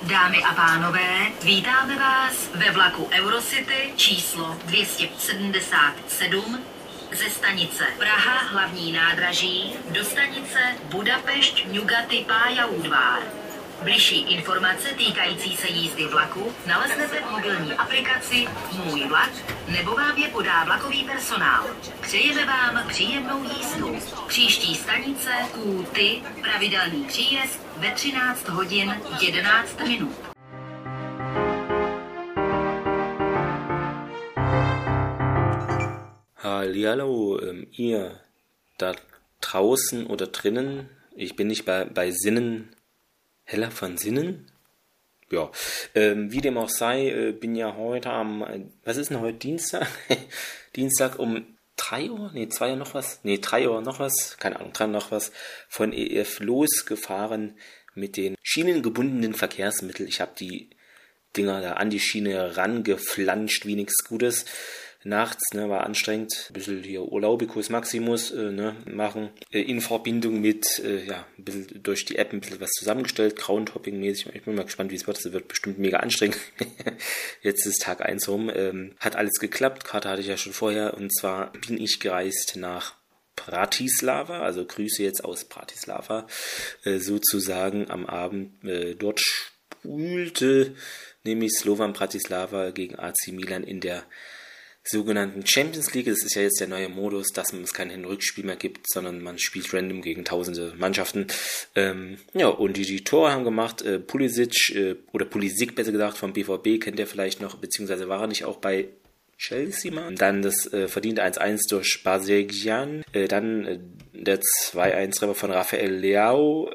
Dámy a pánové, vítáme vás ve vlaku Eurocity číslo 277 ze stanice Praha hlavní nádraží do stanice Budapešť Nyugati pályaudvar. Bližší informace týkající se jízdy vlaku naleznete v mobilní aplikaci Můj vlak nebo vám je podá vlakový personál. Přejeme vám příjemnou jízdu. Příští stanice Kúty, pravidelný příjezd ve 13 hodin 11 minut. Hallihallo, ihr da draußen oder drinnen. Ich bin nicht bei Sinnen. Heller von Sinnen? Ja, wie dem auch sei, bin ja heute was ist denn heute, Dienstag? Dienstag um 3 Uhr? Nee, 2 Uhr noch was? Nee, 3 Uhr noch was? Keine Ahnung, 3 Uhr noch was. Von EF losgefahren mit den schienengebundenen Verkehrsmitteln. Ich habe die Dinger da an die Schiene rangeflanscht wie nichts Gutes. Nachts, war anstrengend, ein bisschen hier Urlaubikus Maximus machen, in Verbindung mit, ein bisschen durch die App ein bisschen was zusammengestellt, Groundhopping-mäßig. Ich bin mal gespannt, wie es wird. Das wird bestimmt mega anstrengend. Jetzt ist Tag 1 rum. Hat alles geklappt, Karte hatte ich ja schon vorher, und zwar bin ich gereist nach Bratislava, also Grüße jetzt aus Bratislava, sozusagen am Abend dort spielte nämlich Slovan Bratislava gegen AC Milan in der sogenannten Champions League. Das ist ja jetzt der neue Modus, dass es kein Hin-Rückspiel mehr gibt, sondern man spielt random gegen tausende Mannschaften. Und die Tore haben gemacht. Pulisic besser gesagt, vom BVB, kennt ihr vielleicht noch, beziehungsweise war er nicht auch bei Chelsea mal. Dann das verdiente 1-1 durch Basegian. Dann der 2-1-Treffer von Rafael Leao.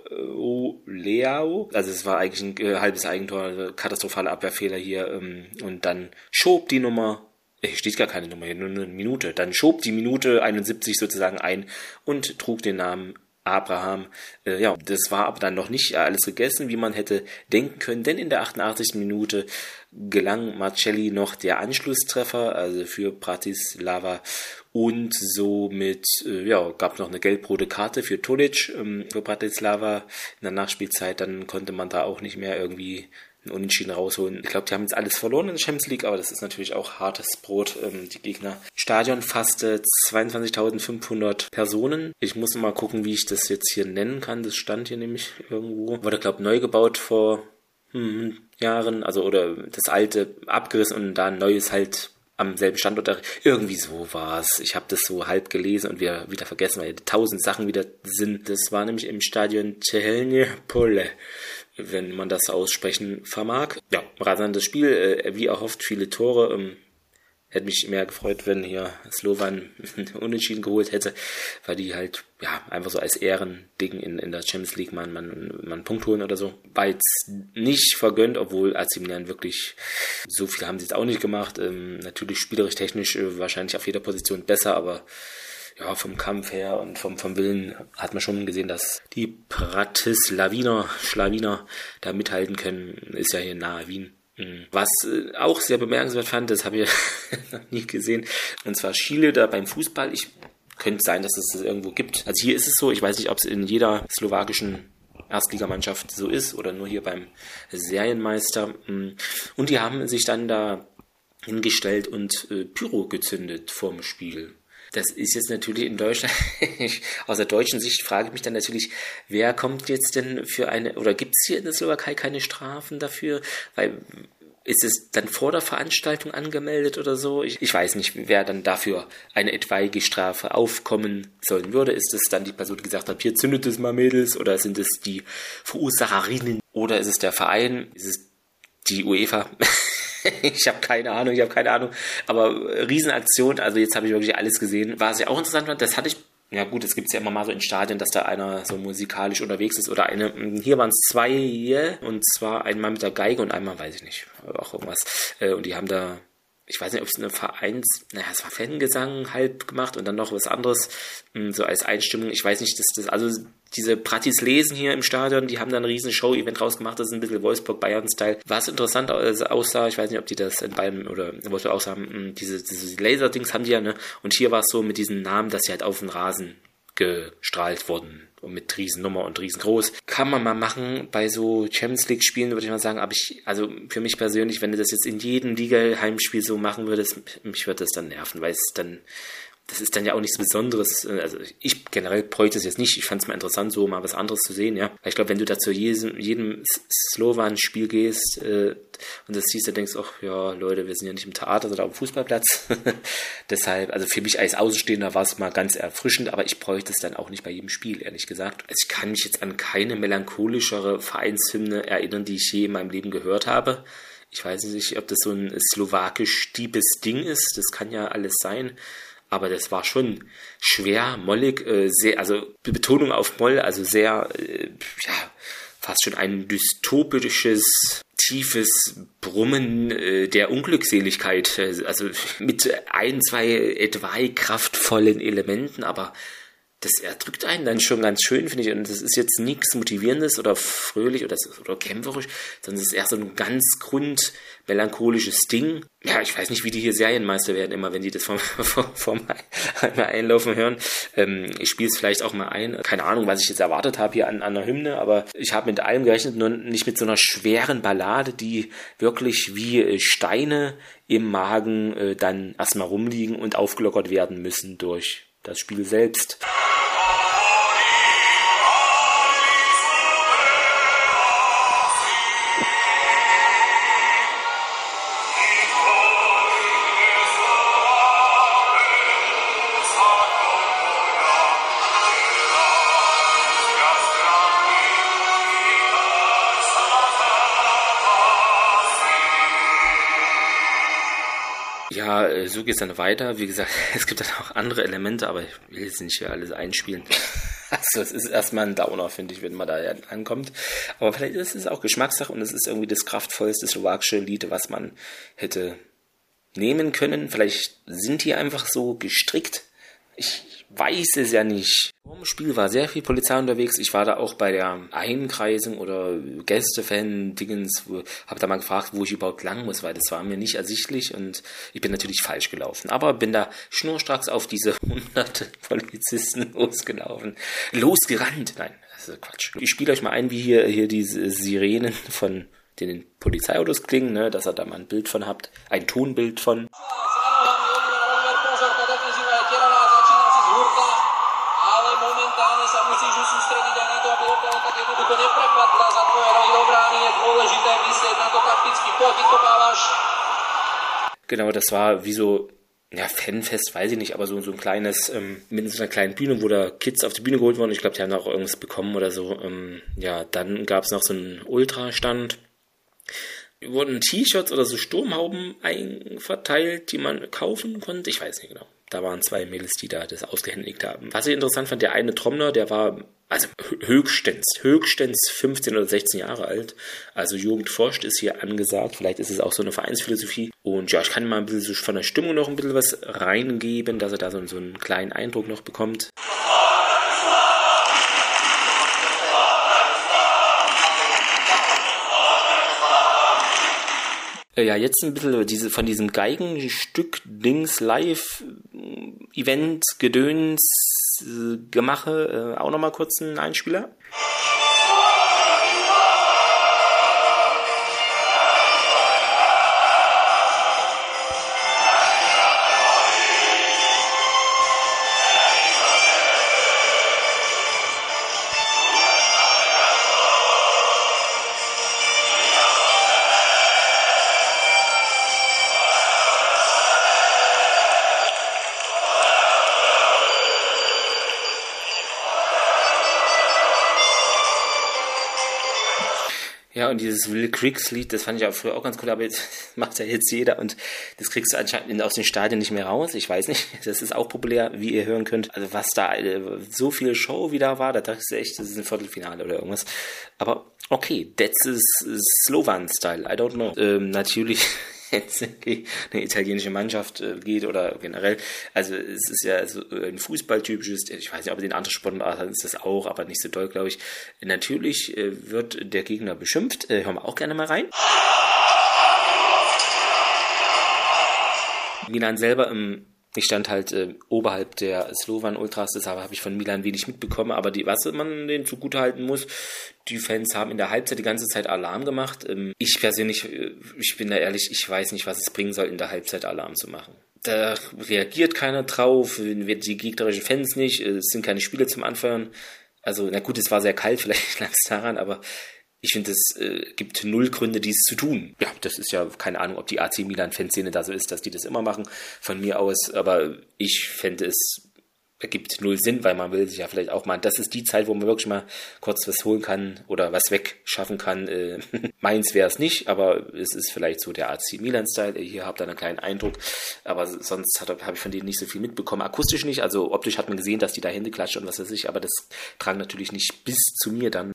Also es war eigentlich ein halbes Eigentor, katastrophale Abwehrfehler hier. Und dann schob die Nummer, hier steht gar keine Nummer hier, nur eine Minute. Dann schob die Minute 71 sozusagen ein und trug den Namen Abraham. Das war aber dann noch nicht alles gegessen, wie man hätte denken können, denn in der 88. Minute gelang Marcelli noch der Anschlusstreffer, also für Bratislava, und somit gab noch eine gelb-rote Karte für Tolic für Bratislava in der Nachspielzeit. Dann konnte man da auch nicht mehr irgendwie ein Unentschieden rausholen. Ich glaube, die haben jetzt alles verloren in der Champions League, aber das ist natürlich auch hartes Brot, die Gegner. Stadion fasste 22.500 Personen. Ich muss mal gucken, wie ich das jetzt hier nennen kann. Das stand hier nämlich irgendwo. Wurde, glaube ich, neu gebaut vor Jahren, also oder das alte abgerissen und da ein neues halt am selben Standort. Irgendwie so war es. Ich habe das so halb gelesen und wieder vergessen, weil 1000 Sachen wieder sind. Das war nämlich im Stadion Chehelnie Pole, wenn man das aussprechen vermag. Ja, rasantes Spiel, wie erhofft, viele Tore. Hätte mich mehr gefreut, wenn hier Slovan Unentschieden geholt hätte, weil die halt einfach so als Ehrending in der Champions League man einen Punkt holen oder so. War jetzt nicht vergönnt, obwohl AC Milan wirklich, so viel haben sie jetzt auch nicht gemacht. Natürlich spielerisch, technisch wahrscheinlich auf jeder Position besser, aber ja, vom Kampf her und vom Willen hat man schon gesehen, dass die Schlawiner da mithalten können. Ist ja hier nahe Wien. Was auch sehr bemerkenswert fand, das habe ich noch nie gesehen, und zwar Chile da beim Fußball. Könnte sein, dass es das irgendwo gibt. Also hier ist es so, ich weiß nicht, ob es in jeder slowakischen Erstligamannschaft so ist oder nur hier beim Serienmeister. Und die haben sich dann da hingestellt und Pyro gezündet vorm Spiel. Das ist jetzt natürlich in Deutschland, aus der deutschen Sicht frage ich mich dann natürlich, wer kommt jetzt denn oder gibt es hier in der Slowakei keine Strafen dafür? Weil, ist es dann vor der Veranstaltung angemeldet oder so? Ich weiß nicht, wer dann dafür eine etwaige Strafe aufkommen sollen würde. Ist es dann die Person, die gesagt hat, hier zündet es mal, Mädels, oder sind es die Verursacherinnen, oder ist es der Verein, ist es die UEFA? Ich habe keine Ahnung, aber Riesenaktion, also jetzt habe ich wirklich alles gesehen. Was ja auch interessant war, das hatte ich, ja gut, es gibt es ja immer mal so in Stadien, dass da einer so musikalisch unterwegs ist oder hier waren es 2, und zwar einmal mit der Geige und einmal, weiß ich nicht, auch irgendwas. Und die haben da, ich weiß nicht, ob es es war Fangesang halb gemacht und dann noch was anderes, so als Einstimmung. Ich weiß nicht, also diese Bratislesen hier im Stadion, die haben da ein riesen Show-Event rausgemacht, das ist ein bisschen Wolfsburg-Bayern-Style. Was interessant aussah, ich weiß nicht, ob die das in Bayern oder in Wolfsburg aussahen, diese Laser-Dings haben die ja, ne? Und hier war es so mit diesen Namen, dass sie halt auf den Rasen ausgestrahlt worden. Und mit Riesennummer und riesengroß. Kann man mal machen bei so Champions League Spielen, würde ich mal sagen. Aber also für mich persönlich, wenn du das jetzt in jedem Liga-Heimspiel so machen würdest, mich würde das dann nerven, weil das ist dann ja auch nichts Besonderes. Also ich generell bräuchte es jetzt nicht. Ich fand es mal interessant, so mal was anderes zu sehen, ja. Weil ich glaube, wenn du da zu jedem Slowan-Spiel gehst und das siehst, dann denkst du, ach ja, Leute, wir sind ja nicht im Theater, sondern auf dem Fußballplatz. Deshalb, also für mich als Außenstehender war es mal ganz erfrischend, aber ich bräuchte es dann auch nicht bei jedem Spiel, ehrlich gesagt. Also ich kann mich jetzt an keine melancholischere Vereinshymne erinnern, die ich je in meinem Leben gehört habe. Ich weiß nicht, ob das so ein slowakisch-diebes Ding ist. Das kann ja alles sein. Aber das war schon schwer, mollig, sehr, also Betonung auf Moll, also sehr, fast schon ein dystopisches, tiefes Brummen der Unglückseligkeit, also mit ein, zwei etwaig kraftvollen Elementen, aber das erdrückt einen dann schon ganz schön, finde ich. Und das ist jetzt nichts Motivierendes oder fröhlich oder kämpferisch, sondern es ist eher so ein ganz grundmelancholisches Ding. Ja, ich weiß nicht, wie die hier Serienmeister werden, immer wenn die das vom Einlaufen hören. Ich spiele es vielleicht auch mal ein. Keine Ahnung, was ich jetzt erwartet habe hier an einer Hymne, aber ich habe mit allem gerechnet, nur nicht mit so einer schweren Ballade, die wirklich wie Steine im Magen dann erstmal rumliegen und aufgelockert werden müssen durch das Spiel selbst. Ja, so geht's dann weiter. Wie gesagt, es gibt dann auch andere Elemente, aber ich will jetzt nicht hier alles einspielen. Also es ist erstmal ein Downer, finde ich, wenn man da ankommt. Aber vielleicht ist es auch Geschmackssache und es ist irgendwie das kraftvollste slowakische Lied, was man hätte nehmen können. Vielleicht sind die einfach so gestrickt. Ich weiß es ja nicht. Vor dem Spiel war sehr viel Polizei unterwegs. Ich war da auch bei der Einkreisung oder Gästefan-Dingens, habe da mal gefragt, wo ich überhaupt lang muss, weil das war mir nicht ersichtlich und ich bin natürlich falsch gelaufen. Aber bin da schnurstracks auf diese hunderte Polizisten losgerannt. Nein, das ist Quatsch. Ich spiele euch mal ein, wie hier diese Sirenen von den Polizeiautos klingen, ne, dass ihr da mal ein Bild von habt, ein Tonbild von. Genau, das war wie so, ja, Fanfest, weiß ich nicht, aber so ein kleines, mit so einer kleinen Bühne, wo da Kids auf die Bühne geholt wurden. Ich glaube, die haben auch irgendwas bekommen oder so. Ja, dann gab es noch so einen Ultrastand. Wurden T-Shirts oder so Sturmhauben verteilt, die man kaufen konnte. Ich weiß nicht genau. Da waren 2 Mädels, die da das ausgehändigt haben. Was ich interessant fand, der eine Trommler, der war also höchstens 15 oder 16 Jahre alt. Also Jugendforscht ist hier angesagt. Vielleicht ist es auch so eine Vereinsphilosophie. Und ja, ich kann mal ein bisschen so von der Stimmung noch ein bisschen was reingeben, dass er da so einen kleinen Eindruck noch bekommt. Ja, jetzt ein bisschen von diesem Geigenstück-Dings Live-Event, Gedöns, Gemache, auch nochmal kurz einen Einspieler. Ja, und dieses Will Griggs Lied, das fand ich auch früher auch ganz cool, aber jetzt macht ja jetzt jeder und das kriegst du anscheinend aus den Stadien nicht mehr raus. Ich weiß nicht, das ist auch populär, wie ihr hören könnt. Also was da, so viel Show wieder war, da dachte ich echt, das ist ein Viertelfinale oder irgendwas. Aber okay, that's Slovan-Style, I don't know. Natürlich jetzt eine italienische Mannschaft geht oder generell, also es ist ja so ein fußballtypisches, ich weiß nicht, ob in anderen Sportarten ist das auch, aber nicht so doll, glaube ich. Natürlich wird der Gegner beschimpft, hören wir auch gerne mal rein. Milan selber Ich stand halt oberhalb der Slovan Ultras, deshalb habe ich von Milan wenig mitbekommen, aber was man denen zugutehalten muss, die Fans haben in der Halbzeit die ganze Zeit Alarm gemacht. Ich persönlich, ich bin da ehrlich, ich weiß nicht, was es bringen soll, in der Halbzeit Alarm zu machen. Da reagiert keiner drauf, die gegnerischen Fans nicht, es sind keine Spieler zum Anfeuern. Also, na gut, es war sehr kalt, vielleicht lag es daran, aber ich finde, es gibt null Gründe, dies zu tun. Ja, das ist ja, keine Ahnung, ob die AC Milan-Fanszene da so ist, dass die das immer machen, von mir aus. Aber ich fände, es ergibt null Sinn, weil man will sich ja vielleicht auch mal, das ist die Zeit, wo man wirklich mal kurz was holen kann oder was wegschaffen kann. Meins wäre es nicht, aber es ist vielleicht so der AC Milan-Style. Hier habt ihr einen kleinen Eindruck, aber sonst habe ich von denen nicht so viel mitbekommen. Akustisch nicht, also optisch hat man gesehen, dass die da Hände klatschen und was weiß ich, aber das drang natürlich nicht bis zu mir dann.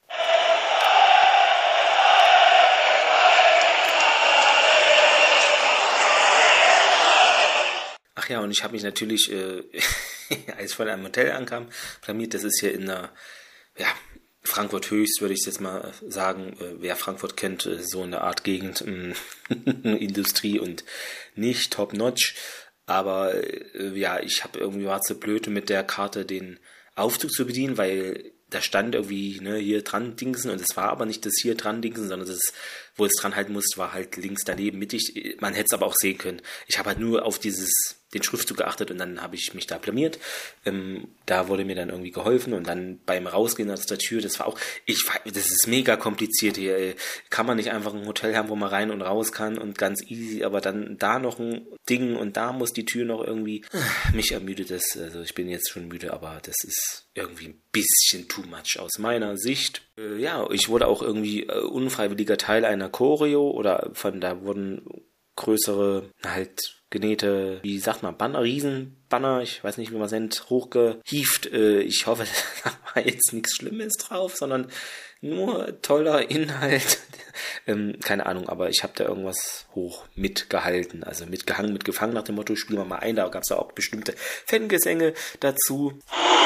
Ach ja, und ich habe mich natürlich, als ich von einem Hotel ankam, blamiert. Das ist hier in der, ja, Frankfurt Höchst, würde ich jetzt mal sagen. Wer Frankfurt kennt, so eine Art Gegend, Industrie und nicht top-notch. Aber ja, ich habe irgendwie war zu blöd, mit der Karte den Aufzug zu bedienen, weil da stand irgendwie, ne, hier dran dingsen, und es war aber nicht das hier dran dingsen, sondern das, wo es dran halten musste, war halt links daneben mittig. Man hätte es aber auch sehen können. Ich habe halt nur auf den Schriftzug geachtet und dann habe ich mich da blamiert. Da wurde mir dann irgendwie geholfen und dann beim Rausgehen aus der Tür, das war auch, das ist mega kompliziert hier. Kann man nicht einfach ein Hotel haben, wo man rein und raus kann und ganz easy, aber dann da noch ein Ding und da muss die Tür noch irgendwie, mich ermüdet das, also ich bin jetzt schon müde, aber das ist irgendwie ein bisschen too much aus meiner Sicht. Ja, ich wurde auch irgendwie unfreiwilliger Teil einer Choreo oder da wurden größere, halt genähte, wie sagt man, Banner, Riesenbanner, ich weiß nicht, wie man es nennt, hochgehieft. Ich hoffe, da war jetzt nichts Schlimmes drauf, sondern nur toller Inhalt. Keine Ahnung, aber ich habe da irgendwas hoch mitgehalten, also mitgehangen, mitgefangen nach dem Motto, spielen wir mal ein. Da gab es auch bestimmte Fangesänge dazu.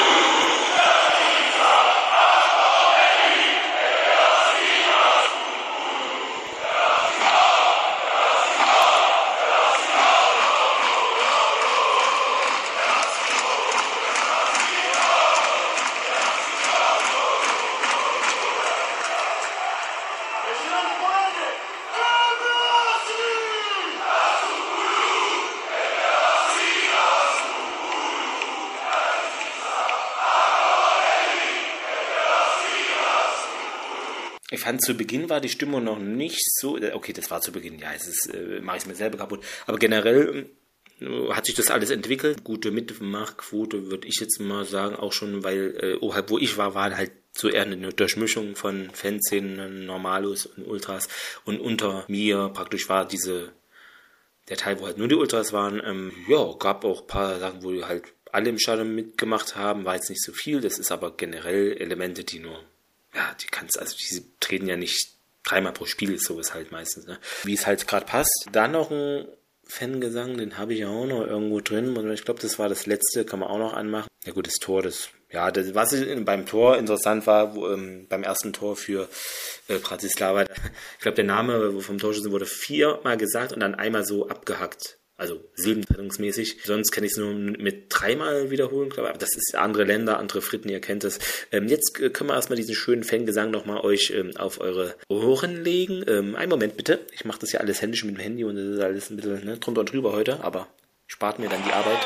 Ich fand, zu Beginn war die Stimmung noch nicht so, okay, das war zu Beginn, ja, mache ich es mir selber kaputt, aber generell hat sich das alles entwickelt. Gute Mitmachquote, würde ich jetzt mal sagen, auch schon, weil oberhalb, wo ich war halt so eher eine Durchmischung von Fanszenen, Normalos und Ultras, und unter mir praktisch war der Teil, wo halt nur die Ultras waren. Ja, gab auch ein paar Sachen, wo die halt alle im Stadion mitgemacht haben, war jetzt nicht so viel, das ist aber generell Elemente, die nur, ja, die treten ja nicht dreimal pro Spiel, ist sowas halt meistens, ne? Wie es halt gerade passt. Dann noch ein Fangesang, den habe ich ja auch noch irgendwo drin. Ich glaube, das war das letzte, kann man auch noch anmachen. Ja gut, das Tor, was beim Tor interessant war, beim ersten Tor für Bratislava, ich glaube, der Name vom Torschützen wurde 4-mal gesagt und dann einmal so abgehackt. Also silbentrennungsmäßig. Sonst kann ich es nur mit 3-mal wiederholen, glaube ich. Aber das ist andere Länder, andere Fritten, ihr kennt es. Jetzt können wir erstmal diesen schönen Fangesang nochmal euch auf eure Ohren legen. Einen Moment bitte. Ich mache das ja alles händisch mit dem Handy und das ist alles ein bisschen drunter und drüber heute, aber spart mir dann die Arbeit.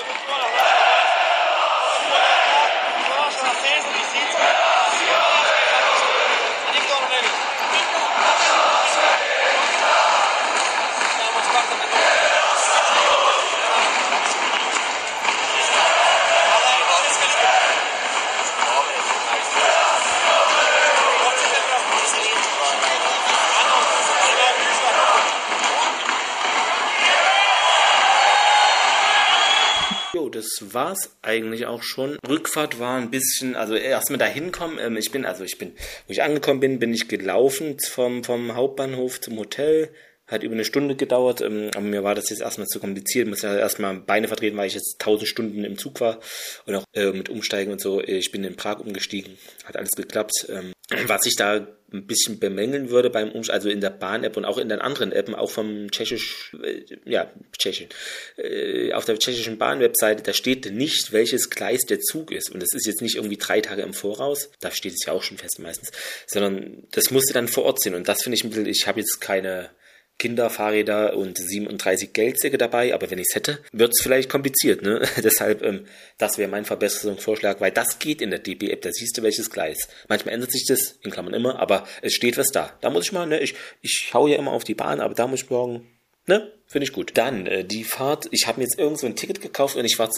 Das war's eigentlich auch schon. Rückfahrt war ein bisschen, also erstmal da hinkommen, wo ich angekommen bin, bin ich gelaufen vom Hauptbahnhof zum Hotel, Hat über eine Stunde gedauert, aber mir war das jetzt erstmal zu kompliziert. Ich musste ja erstmal Beine vertreten, weil ich jetzt 1000 Stunden im Zug war und auch mit Umsteigen und so. Ich bin in Prag umgestiegen, hat alles geklappt. Was ich da ein bisschen bemängeln würde beim Umsteigen, also in der Bahn-App und auch in den anderen Appen, auch vom Tschechien, auf der tschechischen Bahn-Webseite, da steht nicht, welches Gleis der Zug ist. Und das ist jetzt nicht irgendwie 3 Tage im Voraus, da steht es ja auch schon fest meistens, sondern das musste dann vor Ort sein. Und das finde ich ein bisschen, ich habe jetzt keine Kinderfahrräder und 37 Geldsäcke dabei, aber wenn ich es hätte, wird es vielleicht kompliziert, ne? Deshalb, das wäre mein Verbesserungsvorschlag, weil das geht in der DB-App, da siehst du welches Gleis. Manchmal ändert sich das, in Klammern immer, aber es steht was da. Da muss ich mal, ne, ich hau ja immer auf die Bahn, aber da muss ich morgen, ne, finde ich gut. Dann, die Fahrt, ich habe mir jetzt irgend so ein Ticket gekauft und ich war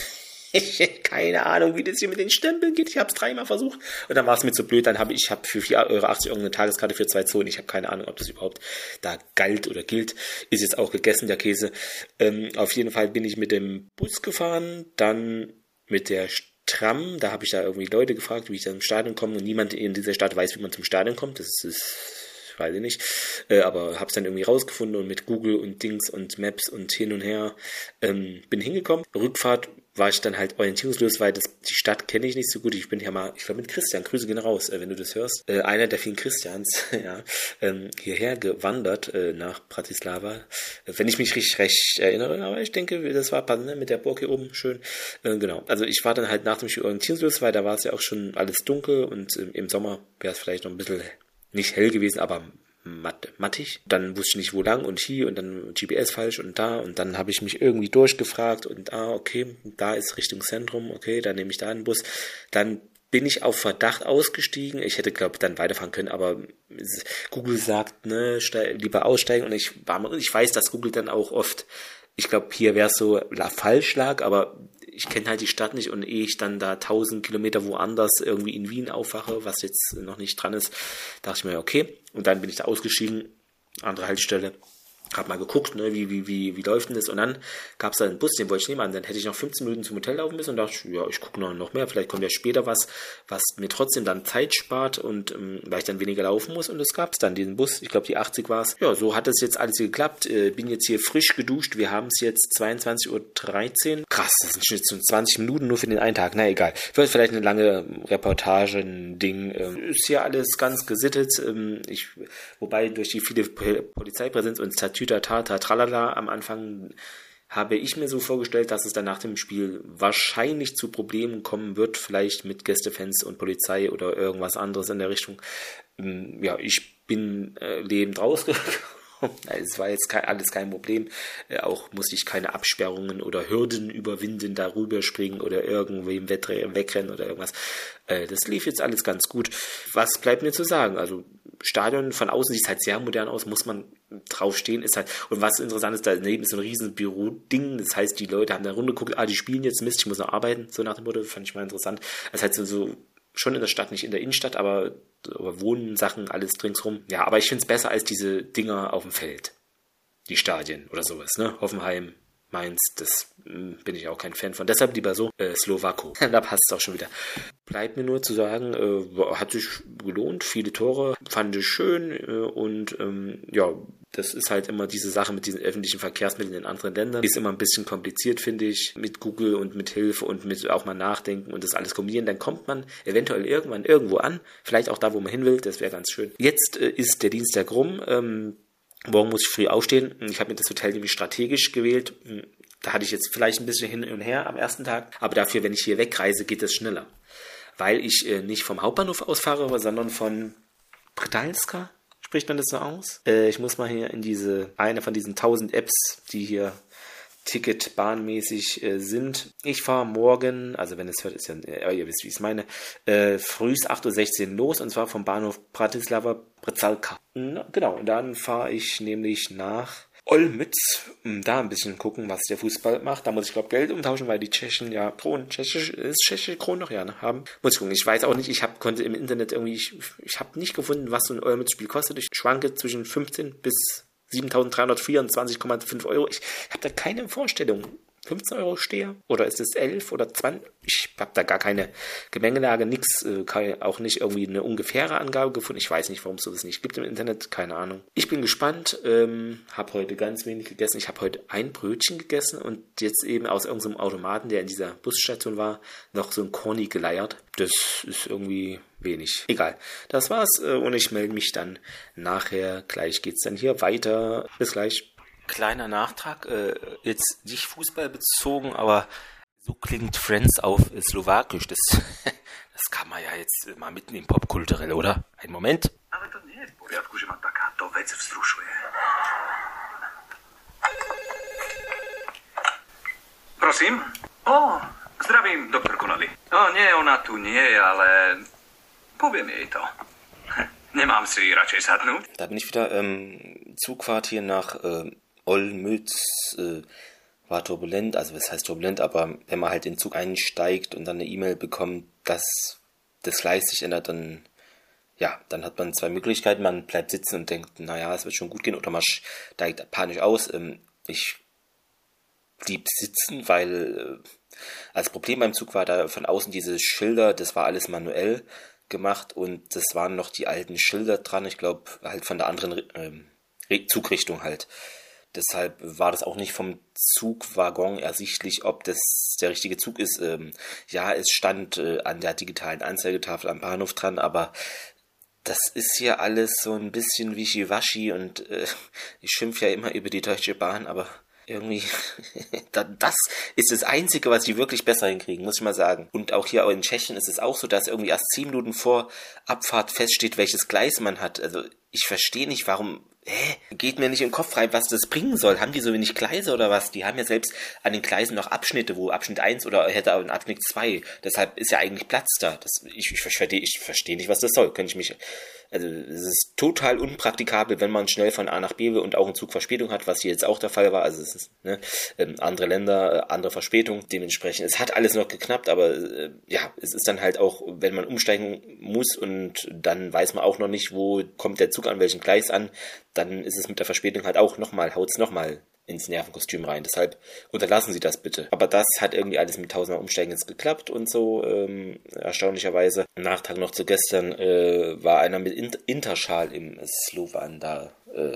keine Ahnung, wie das hier mit den Stempeln geht. Ich habe es 3-mal versucht und dann war es mir zu blöd. Dann habe ich für 4,80 € irgendeine Tageskarte für 2 Zonen. Ich habe keine Ahnung, ob das überhaupt da galt oder gilt. Ist jetzt auch gegessen, der Käse. Auf jeden Fall bin ich mit dem Bus gefahren, dann mit der Tram. Da habe ich da irgendwie Leute gefragt, wie ich da zum Stadion komme und niemand in dieser Stadt weiß, wie man zum Stadion kommt. Das ist weiß ich nicht, aber habe es dann irgendwie rausgefunden und mit Google und Dings und Maps und hin und her bin hingekommen. Rückfahrt war ich dann halt orientierungslos, weil die Stadt kenne ich nicht so gut. Ich bin ja mal, ich glaube mit Christian, Grüße gehen raus, wenn du das hörst, einer der vielen Christians, ja, hierher gewandert nach Bratislava, wenn ich mich richtig recht erinnere, aber ich denke, das war ne, mit der Burg hier oben schön, genau. Also ich war dann halt nach dem Spiel orientierungslos, weil da war es ja auch schon alles dunkel und im Sommer wäre es vielleicht noch ein bisschen nicht hell gewesen, aber mattig. Dann wusste ich nicht, wo lang und hier und dann GPS falsch und da und dann habe ich mich irgendwie durchgefragt und okay, da ist Richtung Zentrum, okay, dann nehme ich da einen Bus. Dann bin ich auf Verdacht ausgestiegen. Ich hätte, glaube ich, dann weiterfahren können, aber Google sagt, ne, lieber aussteigen und ich weiß, dass Google dann auch oft, ich glaube, hier wäre es so falsch lag, aber ich kenne halt die Stadt nicht und ehe ich dann da 1000 Kilometer woanders irgendwie in Wien aufwache, was jetzt noch nicht dran ist, dachte ich mir, okay. Und dann bin ich da ausgestiegen, andere Haltestelle, hab mal geguckt, ne, wie läuft denn das? Und dann gab es da einen Bus, den wollte ich nehmen. Dann hätte ich noch 15 Minuten zum Hotel laufen müssen und dachte, ja, ich gucke noch mehr, vielleicht kommt ja später was mir trotzdem dann Zeit spart und weil ich dann weniger laufen muss. Und das gab es dann, diesen Bus, ich glaube die 80 war es. Ja, so hat es jetzt alles geklappt. Bin jetzt hier frisch geduscht. Wir haben es jetzt 22:13 Uhr. Krass, das sind schon jetzt so 20 Minuten nur für den einen Tag. Na egal. Wird vielleicht eine lange Reportage, ein Ding. Ist hier alles ganz gesittet. Wobei durch die viele Polizeipräsenz und Tütata, tralala am Anfang habe ich mir so vorgestellt, dass es dann nach dem Spiel wahrscheinlich zu Problemen kommen wird, vielleicht mit Gästefans und Polizei oder irgendwas anderes in der Richtung. Ja, ich bin lebend rausgekommen. Es war jetzt alles kein Problem. Auch musste ich keine Absperrungen oder Hürden überwinden, darüber springen oder irgendwem wegrennen oder irgendwas. Das lief jetzt alles ganz gut. Was bleibt mir zu sagen? Also Stadion von außen sieht halt sehr modern aus, muss man drauf stehen, ist halt, und was interessant ist, daneben ist so ein riesen Büro-Ding, das heißt, die Leute haben da Runde geguckt, die spielen jetzt Mist, ich muss noch arbeiten, so nach dem Motto, fand ich mal interessant. Das heißt so schon in der Stadt, nicht in der Innenstadt, aber Wohnsachen, alles ringsrum. Ja, aber ich finde es besser als diese Dinger auf dem Feld. Die Stadien oder sowas, ne? Hoffenheim, Mainz, das bin ich auch kein Fan von. Deshalb lieber so Slowako. Da passt es auch schon wieder. Bleibt mir nur zu sagen, hat sich gelohnt. Viele Tore, fand ich schön. Und ja, das ist halt immer diese Sache mit diesen öffentlichen Verkehrsmitteln in anderen Ländern. Ist immer ein bisschen kompliziert, finde ich. Mit Google und mit Hilfe und mit auch mal nachdenken und das alles kombinieren. Dann kommt man eventuell irgendwann irgendwo an. Vielleicht auch da, wo man hin will. Das wäre ganz schön. Jetzt ist der Dienstag rum. Morgen muss ich früh aufstehen. Ich habe mir das Hotel nämlich strategisch gewählt. Da hatte ich jetzt vielleicht ein bisschen hin und her am ersten Tag. Aber dafür, wenn ich hier wegreise, geht es schneller. Weil ich nicht vom Hauptbahnhof ausfahre, sondern von Brdalska, spricht man das so aus? Ich muss mal hier in eine von diesen 1000 Apps, die hier ticketbahnmäßig sind. Ich fahre morgen, also wenn es hört, ist ja, ihr wisst, wie ich es meine, frühs 8:16 Uhr los, und zwar vom Bahnhof Bratislava Brzalka. Genau, und dann fahre ich nämlich nach Olmütz, da ein bisschen gucken, was der Fußball macht. Da muss ich, glaube Geld umtauschen, weil die Tschechen ja tschechische Kronen noch haben. Muss ich gucken. Ich weiß auch nicht, konnte im Internet irgendwie, ich habe nicht gefunden, was so ein Olmütz-Spiel kostet. Ich schwanke zwischen 15 bis 7.324,5 €. Ich habe da keine Vorstellung. 15 Euro stehe? Oder ist es 11 oder 20? Ich habe da gar keine Gemengelage, nix, auch nicht irgendwie eine ungefähre Angabe gefunden. Ich weiß nicht, warum es sowas nicht gibt im Internet, keine Ahnung. Ich bin gespannt, habe heute ganz wenig gegessen. Ich habe heute ein Brötchen gegessen und jetzt eben aus irgendeinem Automaten, der in dieser Busstation war, noch so ein Corny geleiert. Das ist irgendwie wenig. Egal, das war's und ich melde mich dann nachher. Gleich geht's dann hier weiter. Bis gleich. Kleiner Nachtrag, jetzt nicht fußballbezogen, aber so klingt Friends auf Slowakisch. Das kann man ja jetzt mal mitnehmen, popkulturell, oder? Einen Moment. Ale to nie je v poriadku, že ma takáto vec vzrušuje. Prosím? Zdravím, doktor Connolly. Nie, ona tu nie je, ale poviem jej to. Nemám si radšej sadnúť? Da bin ich wieder. Zugfahrt hier nach Olmütz war turbulent, also was heißt turbulent, aber wenn man halt in den Zug einsteigt und dann eine E-Mail bekommt, dass das Gleis sich ändert, dann hat man zwei Möglichkeiten. Man bleibt sitzen und denkt, naja, es wird schon gut gehen, oder man steigt panisch aus. Ich blieb sitzen, weil als Problem beim Zug war da von außen diese Schilder, das war alles manuell gemacht und das waren noch die alten Schilder dran, ich glaube halt von der anderen Zugrichtung halt. Deshalb war das auch nicht vom Zugwaggon ersichtlich, ob das der richtige Zug ist. Es stand an der digitalen Anzeigetafel am Bahnhof dran, aber das ist hier alles so ein bisschen wischiwaschi und ich schimpfe ja immer über die Deutsche Bahn, aber irgendwie, das ist das Einzige, was die wirklich besser hinkriegen, muss ich mal sagen. Und auch hier in Tschechien ist es auch so, dass irgendwie erst 10 Minuten vor Abfahrt feststeht, welches Gleis man hat. Also ich verstehe nicht, warum... Geht mir nicht in den Kopf rein, was das bringen soll. Haben die so wenig Gleise oder was? Die haben ja selbst an den Gleisen noch Abschnitte, wo Abschnitt 1 oder hätte auch einen Abschnitt 2. Deshalb ist ja eigentlich Platz da. Ich verstehe nicht, was das soll. Es ist total unpraktikabel, wenn man schnell von A nach B will und auch einen Zug Verspätung hat, was hier jetzt auch der Fall war. Also es ist andere Länder, andere Verspätung. Dementsprechend, es hat alles noch geknappt, aber es ist dann halt auch, wenn man umsteigen muss und dann weiß man auch noch nicht, wo kommt der Zug an welchem Gleis an, dann ist es mit der Verspätung halt auch haut's nochmal ins Nervenkostüm rein. Deshalb unterlassen Sie das bitte. Aber das hat irgendwie alles mit 1000-mal Umsteigen jetzt geklappt und so, erstaunlicherweise. Am Nachtrag noch zu gestern war einer mit Interschal im Slowan da,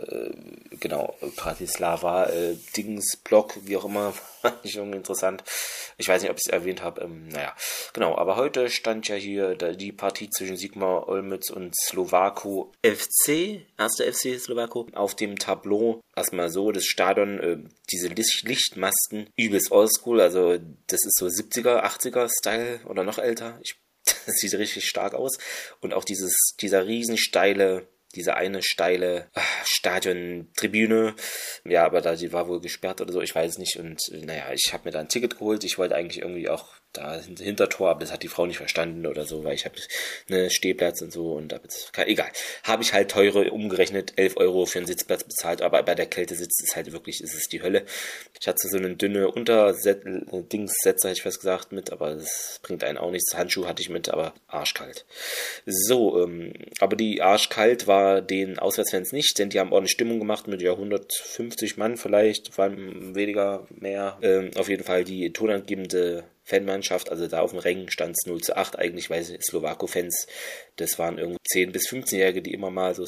Bratislava, Dingsblock, wie auch immer, fand ich irgendwie interessant. Ich weiß nicht, ob ich es erwähnt habe. Aber heute stand ja hier die Partie zwischen Sigma Olmütz und Slowako FC, erster FC Slowako, auf dem Tableau. Erstmal so, das Stadion, diese Lichtmasten, übelst oldschool, also das ist so 70er, 80er Style oder noch älter. Das sieht richtig stark aus. Und auch dieser riesensteile, diese eine steile Stadiontribüne, ja, aber die war wohl gesperrt oder so, ich weiß nicht. Und ich habe mir da ein Ticket geholt. Ich wollte eigentlich irgendwie auch da Hintertor, aber das hat die Frau nicht verstanden oder so, weil ich habe Stehplatz und so und egal. Habe ich halt teure, umgerechnet 11 Euro für einen Sitzplatz bezahlt, aber bei der Kälte sitzt es halt wirklich, ist es die Hölle. Ich hatte so eine dünne Dingssetzer, hätte ich fast gesagt, mit, aber das bringt einen auch nichts. Handschuhe hatte ich mit, aber arschkalt. So, aber die arschkalt war den Auswärtsfans nicht, denn die haben ordentlich Stimmung gemacht mit 150 Mann vielleicht, vor allem weniger, mehr. Auf jeden Fall die tonangebende Fanmannschaft, also da auf dem Rängen stand es 0:8 eigentlich, weil Slowako-Fans, das waren irgendwie 10- bis 15-Jährige, die immer mal so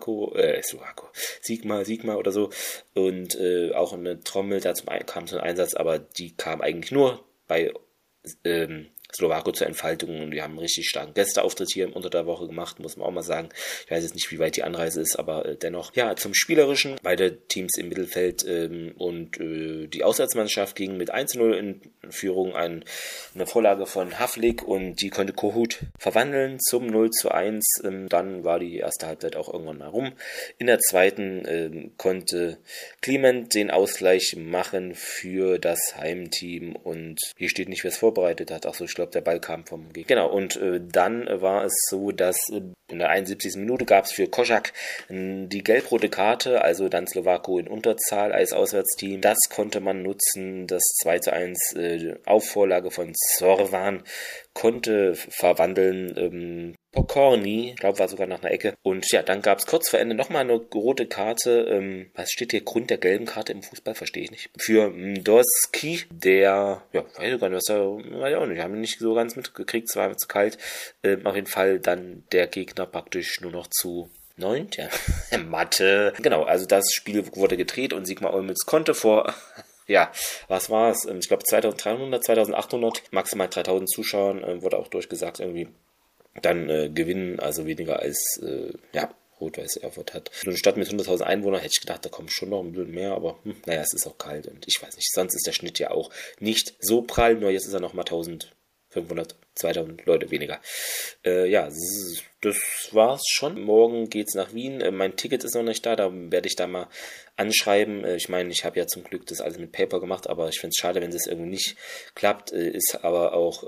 Sigma oder so und auch eine Trommel da kam zum Einsatz, aber die kam eigentlich nur bei Slowako zur Entfaltung und wir haben einen richtig starken Gästeauftritt hier unter der Woche gemacht, muss man auch mal sagen. Ich weiß jetzt nicht, wie weit die Anreise ist, aber dennoch. Ja, zum Spielerischen. Beide Teams im Mittelfeld und die Auswärtsmannschaft ging mit 1:0 in Führung, eine Vorlage von Havlik und die konnte Kohut verwandeln zum 0:1. Dann war die erste Halbzeit auch irgendwann mal rum. In der zweiten konnte Clement den Ausgleich machen für das Heimteam und hier steht nicht, wer es vorbereitet hat. Achso, ich glaube, der Ball kam vom Gegner. Genau, und dann war es so, dass in der 71. Minute gab es für Koschak die gelb-rote Karte, also dann Slowako in Unterzahl als Auswärtsteam. Das konnte man nutzen, das 2:1 auf Vorlage von Sorvan konnte verwandeln Pokorny, ich glaube, war sogar nach einer Ecke. Und ja, dann gab es kurz vor Ende nochmal eine rote Karte. Was steht hier? Grund der gelben Karte im Fußball? Verstehe ich nicht. Für Mdowski, der, ja, weiß ich gar nicht, was er, weiß ich auch nicht, haben ihn nicht so ganz mitgekriegt, es war zu kalt. Auf jeden Fall dann der Gegner praktisch nur noch zu 9, ja, Mathe. Genau, also das Spiel wurde gedreht und Sigma Olmütz konnte vor, ja, was war's? Ich glaube 2300, 2800, maximal 3000 Zuschauern, wurde auch durchgesagt irgendwie. Dann gewinnen, also weniger als, ja, Rot-Weiß Erfurt hat. So eine Stadt mit 100.000 Einwohnern hätte ich gedacht, da kommt schon noch ein bisschen mehr, aber naja, es ist auch kalt und ich weiß nicht, sonst ist der Schnitt ja auch nicht so prall, nur jetzt ist er nochmal 1500, 2000 Leute weniger. Ja, das war's schon. Morgen geht's nach Wien. Mein Ticket ist noch nicht da werde ich da mal anschreiben. Ich meine, ich habe ja zum Glück das alles mit Paper gemacht, aber ich finde es schade, wenn das irgendwie nicht klappt. Ist aber auch,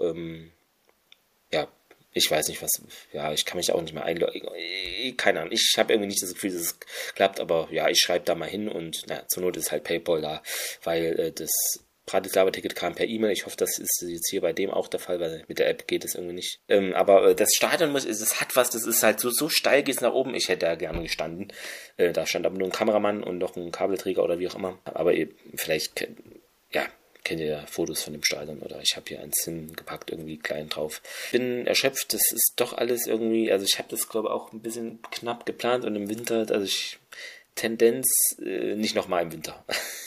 ja, ich weiß nicht, was, ja, ich kann mich auch nicht mehr einloggen. Keine Ahnung, ich habe irgendwie nicht das Gefühl, dass es klappt, aber ja, ich schreibe da mal hin und na, zur Not ist halt PayPal da, weil das Bratislava-Ticket kam per E-Mail. Ich hoffe, das ist jetzt hier bei dem auch der Fall, weil mit der App geht es irgendwie nicht. Aber das Stadion es hat was, das ist halt so steil geht's nach oben. Ich hätte da gerne gestanden. Da stand aber nur ein Kameramann und noch ein Kabelträger oder wie auch immer. Aber vielleicht, ja, kennt ihr ja Fotos von dem Stadion oder ich habe hier eins hingepackt, irgendwie klein drauf. Bin erschöpft, das ist doch alles irgendwie, also ich habe das glaube ich auch ein bisschen knapp geplant und im Winter, also Tendenz, nicht nochmal im Winter.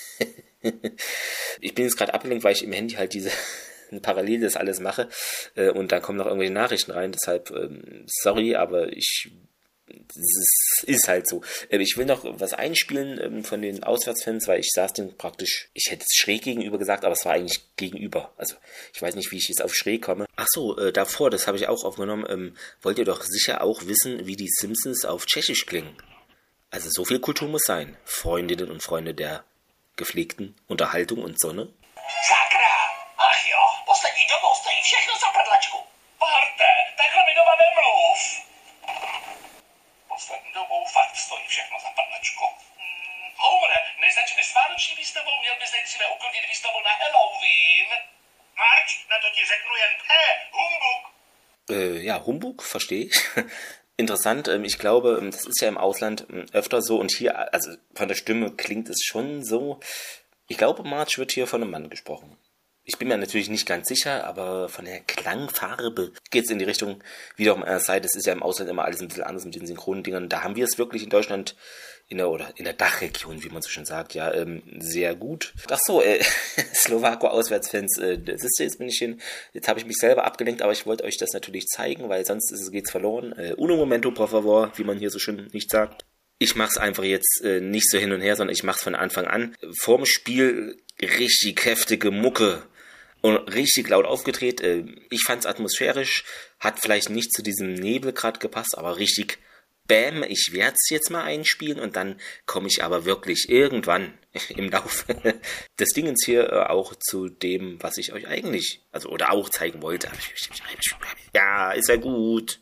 Ich bin jetzt gerade abgelenkt, weil ich im Handy halt diese parallel das alles mache und dann kommen noch irgendwelche Nachrichten rein, deshalb sorry, aber es ist halt so. Ich will noch was einspielen von den Auswärtsfans, weil ich saß denen praktisch, ich hätte es schräg gegenüber gesagt, aber es war eigentlich gegenüber. Also ich weiß nicht, wie ich jetzt auf schräg komme. Ach so, davor, das habe ich auch aufgenommen, wollt ihr doch sicher auch wissen, wie die Simpsons auf Tschechisch klingen. Also so viel Kultur muss sein. Freundinnen und Freunde der gepflegten Unterhaltung und Sonne. Sakra! Ach jo, poslední dobou stojí všechno za prdlačku. Barte, takhle mi doma nemluv. Poslední dobou fakt stojí všechno za prdlačku. Homere, než začneš s vánoční výstavou, měl bys nejdříve uklidit výstavu na Halloween. Marč, na to ti řeknu jen Humbug. Ja, Humbug, verstehe ich. Interessant, ich glaube, das ist ja im Ausland öfter so und hier, also von der Stimme klingt es schon so. Ich glaube, March wird hier von einem Mann gesprochen. Ich bin mir natürlich nicht ganz sicher, aber von der Klangfarbe geht es in die Richtung, wiederum sei, das ist ja im Ausland immer alles ein bisschen anders mit den Synchronendingern. Da haben wir es wirklich in Deutschland in der Dachregion, wie man so schön sagt, ja, sehr gut. Ach so, Slowako-Auswärtsfans, jetzt habe ich mich selber abgelenkt, aber ich wollte euch das natürlich zeigen, weil sonst geht's verloren. Uno momento, por favor, wie man hier so schön nicht sagt. Ich mach's einfach jetzt nicht so hin und her, sondern ich mach's von Anfang an. Vorm Spiel richtig heftige Mucke und richtig laut aufgedreht. Ich fand's atmosphärisch, hat vielleicht nicht zu diesem Nebel gerade gepasst, aber richtig Bäm, ich werde es jetzt mal einspielen und dann komme ich aber wirklich irgendwann im Laufe des Dingens hier auch zu dem, was ich euch eigentlich, also oder auch zeigen wollte. Ja, ist ja gut.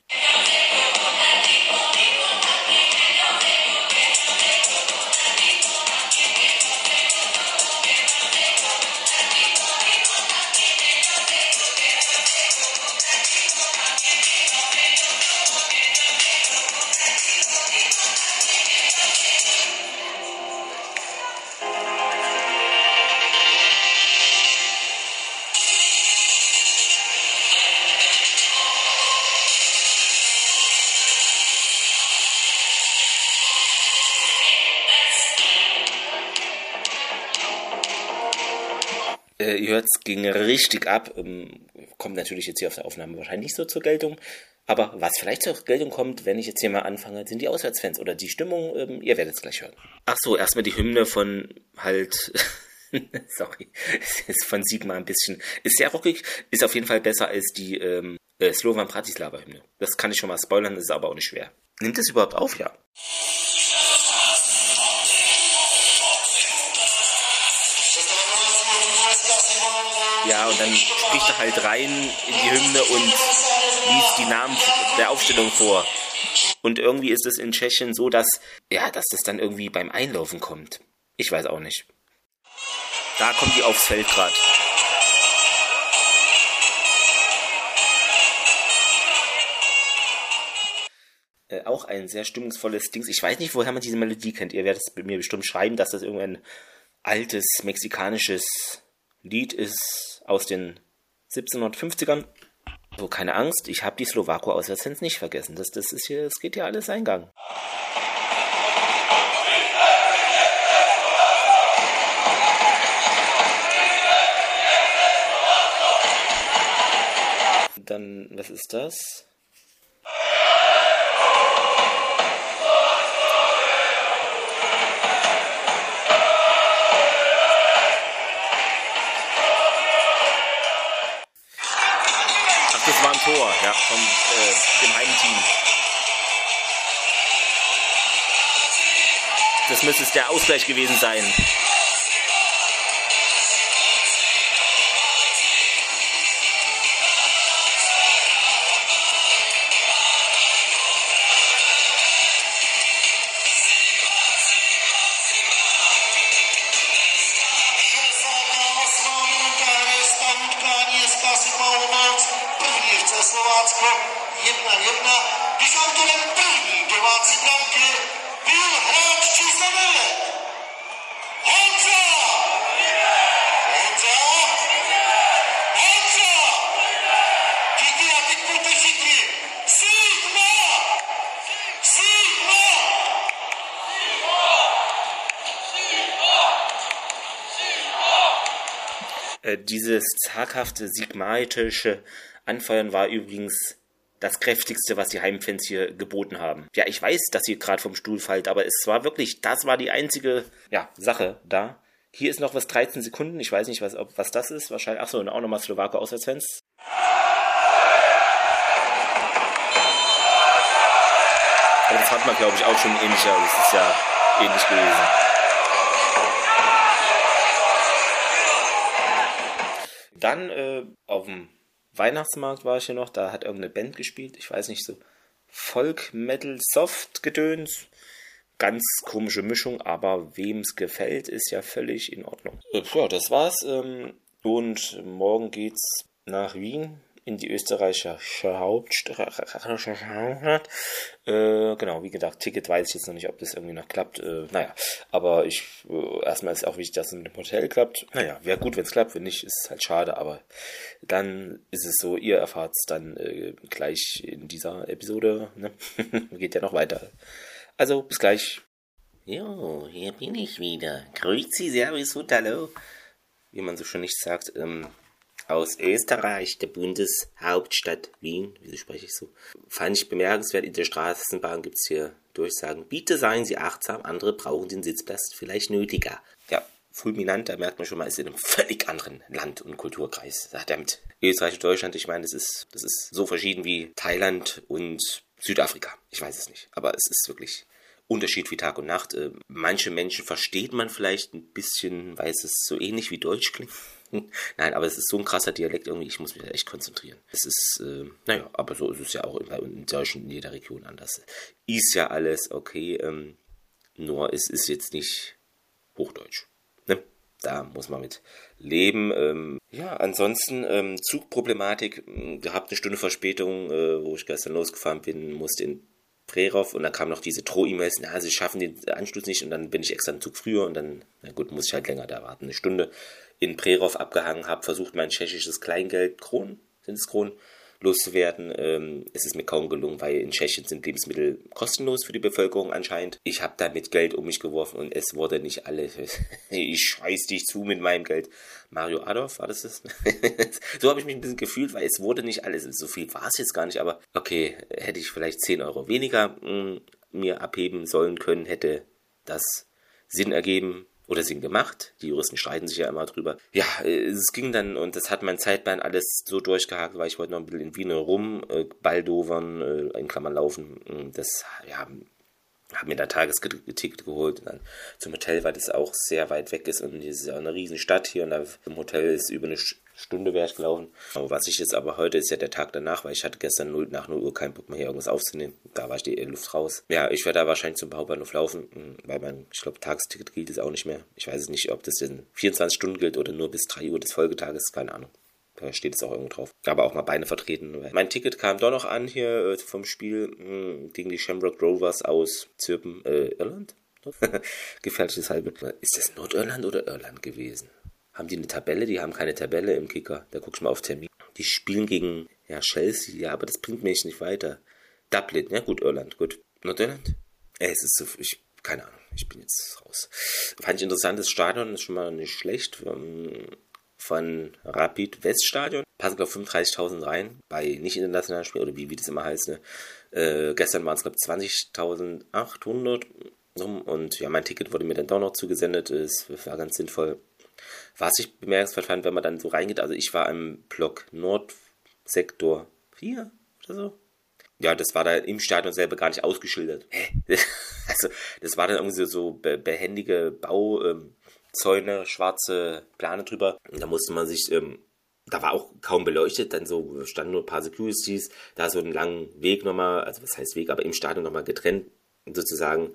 Ihr hört, es ging richtig ab. Kommt natürlich jetzt hier auf der Aufnahme wahrscheinlich nicht so zur Geltung. Aber was vielleicht zur Geltung kommt, wenn ich jetzt hier mal anfange, sind die Auswärtsfans oder die Stimmung. Ihr werdet es gleich hören. Ach so, erstmal die Hymne von halt... Sorry, es ist von Sigma ein bisschen... Ist sehr rockig, ist auf jeden Fall besser als die Slovan Bratislava Hymne. Das kann ich schon mal spoilern, ist aber auch nicht schwer. Nimmt es überhaupt auf? Ja. Ja, und dann spricht er halt rein in die Hymne und liest die Namen der Aufstellung vor. Und irgendwie ist es in Tschechien so, dass das dann irgendwie beim Einlaufen kommt. Ich weiß auch nicht. Da kommt die aufs Feld gerade. Auch ein sehr stimmungsvolles Ding. Ich weiß nicht, woher man diese Melodie kennt. Ihr werdet es mir bestimmt schreiben, dass das irgendein altes mexikanisches Lied ist aus den 1750ern. So, keine Angst, ich habe die Slowako-Auswärtsfans nicht vergessen. Das ist hier, es geht ja alles Eingang. Dann, was ist das? Ach, das war ein Tor, ja, von dem Heimteam. Das müsste der Ausgleich gewesen sein. Slovácko 1-1, když autorem první domácí branky byl hráč číslo 9. Honza! Honza! Honza! Díky a teď pojďte všichni. Sigma! Sigma! Dieses zaghafte, sigmaitische Anfeuern war übrigens das Kräftigste, was die Heimfans hier geboten haben. Ja, ich weiß, dass ihr gerade vom Stuhl fallt, aber es war wirklich, das war die einzige, Sache da. Hier ist noch was 13 Sekunden, ich weiß nicht, was das ist, wahrscheinlich, achso, und auch nochmal Slowako-Auswärtsfans. Aber das hat man, glaube ich, auch schon ähnlicher, das ist ja ähnlich gewesen. Dann auf dem Weihnachtsmarkt war ich hier noch, da hat irgendeine Band gespielt, ich weiß nicht, so Folk, Metal, Soft, Gedöns. Ganz komische Mischung, aber wem's gefällt, ist ja völlig in Ordnung. Ja, das war's. Und morgen geht's nach Wien in die österreichische Hauptstadt. Genau, wie gesagt, Ticket weiß ich jetzt noch nicht, ob das irgendwie noch klappt. Aber erstmal ist auch wichtig, dass es mit dem Hotel klappt. Naja, wäre gut, wenn es klappt, wenn nicht, ist es halt schade, aber dann ist es so, ihr erfahrt es dann gleich in dieser Episode. Ne? Geht ja noch weiter. Also, bis gleich. Jo, hier bin ich wieder. Grüezi, servus und hallo. Wie man so schön nicht sagt, aus Österreich, der Bundeshauptstadt Wien, wieso spreche ich so? Fand ich bemerkenswert, in der Straßenbahn gibt es hier Durchsagen. Bitte seien Sie achtsam, andere brauchen den Sitzplatz vielleicht nötiger. Ja, fulminant, da merkt man schon mal, ist in einem völlig anderen Land- und Kulturkreis. Sagt er mit Österreich und Deutschland, ich meine, das ist so verschieden wie Thailand und Südafrika. Ich weiß es nicht, aber es ist wirklich Unterschied wie Tag und Nacht. Manche Menschen versteht man vielleicht ein bisschen, weil es so ähnlich wie Deutsch klingt. Nein, aber es ist so ein krasser Dialekt irgendwie, ich muss mich da echt konzentrieren. Es ist, aber so ist es ja auch in Deutschland in jeder Region anders. Ist ja alles okay, nur es ist jetzt nicht Hochdeutsch. Ne? Da muss man mit leben. Ansonsten Zugproblematik. Gehabt eine Stunde Verspätung, wo ich gestern losgefahren bin, musste in Prerov und dann kam noch diese Droh-E-Mails, sie schaffen den Anschluss nicht und dann bin ich extra einen Zug früher und dann, muss ich halt länger da warten. Eine Stunde in Prerov abgehangen, habe versucht, mein tschechisches Kleingeld, Kronen, loszuwerden. Es ist mir kaum gelungen, weil in Tschechien sind Lebensmittel kostenlos für die Bevölkerung anscheinend. Ich habe da mit Geld um mich geworfen und es wurde nicht alles. Ich scheiß dich zu mit meinem Geld. Mario Adolf, war das? So habe ich mich ein bisschen gefühlt, weil es wurde nicht alles. So viel war es jetzt gar nicht, aber okay, hätte ich vielleicht 10 Euro weniger mir abheben sollen können, hätte das Sinn ergeben. Oder Sinn gemacht. Die Juristen streiten sich ja immer drüber. Ja, es ging dann und das hat mein Zeitplan alles so durchgehakt, weil ich wollte noch ein bisschen in Wien rum, Baldovern, in Klammern laufen. Das, habe mir da Tagesticket geholt und dann zum Hotel, weil das auch sehr weit weg ist und es ist ja eine riesen Stadt hier und da im Hotel ist über eine Stunde wäre ich gelaufen. Was ich jetzt aber heute ist ja der Tag danach, weil ich hatte gestern nach 0 Uhr keinen Bock mehr hier irgendwas aufzunehmen. Da war ich die Luft raus. Ja, ich werde da wahrscheinlich zum Hauptbahnhof laufen, weil ich glaube, Tagesticket gilt es auch nicht mehr. Ich weiß es nicht, ob das denn 24 Stunden gilt oder nur bis 3 Uhr des Folgetages, keine Ahnung. Vielleicht steht es auch irgendwo drauf. Aber auch mal Beine vertreten. Mein Ticket kam doch noch an hier vom Spiel gegen die Shamrock Rovers aus Zirpen, Irland? Gefährliches Halbe. Ist das Nordirland oder Irland gewesen? Haben die eine Tabelle? Die haben keine Tabelle im Kicker. Da guck ich mal auf Termin. Die spielen gegen Chelsea, ja, aber das bringt mich nicht weiter. Dublin, ja gut, Irland, gut. Nordirland? Es ist so, keine Ahnung, ich bin jetzt raus. Fand ich interessantes Stadion, ist schon mal nicht schlecht. Von Rapid Weststadion. Passen, glaube ich, 35.000 rein. Bei nicht internationalen Spielen, oder wie das immer heißt. Ne? Gestern waren es, glaube ich, 20.800. Und ja, mein Ticket wurde mir dann doch noch zugesendet. Es war ganz sinnvoll. Was ich bemerkenswert fand, wenn man dann so reingeht, also ich war im Block Nord, Sektor 4 oder so. Ja, das war da im Stadion selber gar nicht ausgeschildert. Also, das war dann irgendwie so behändige Bauzäune, schwarze Plane drüber. Und da musste man sich, da war auch kaum beleuchtet, dann so standen nur ein paar Securities, da so einen langen Weg nochmal, also was heißt Weg, aber im Stadion nochmal getrennt, sozusagen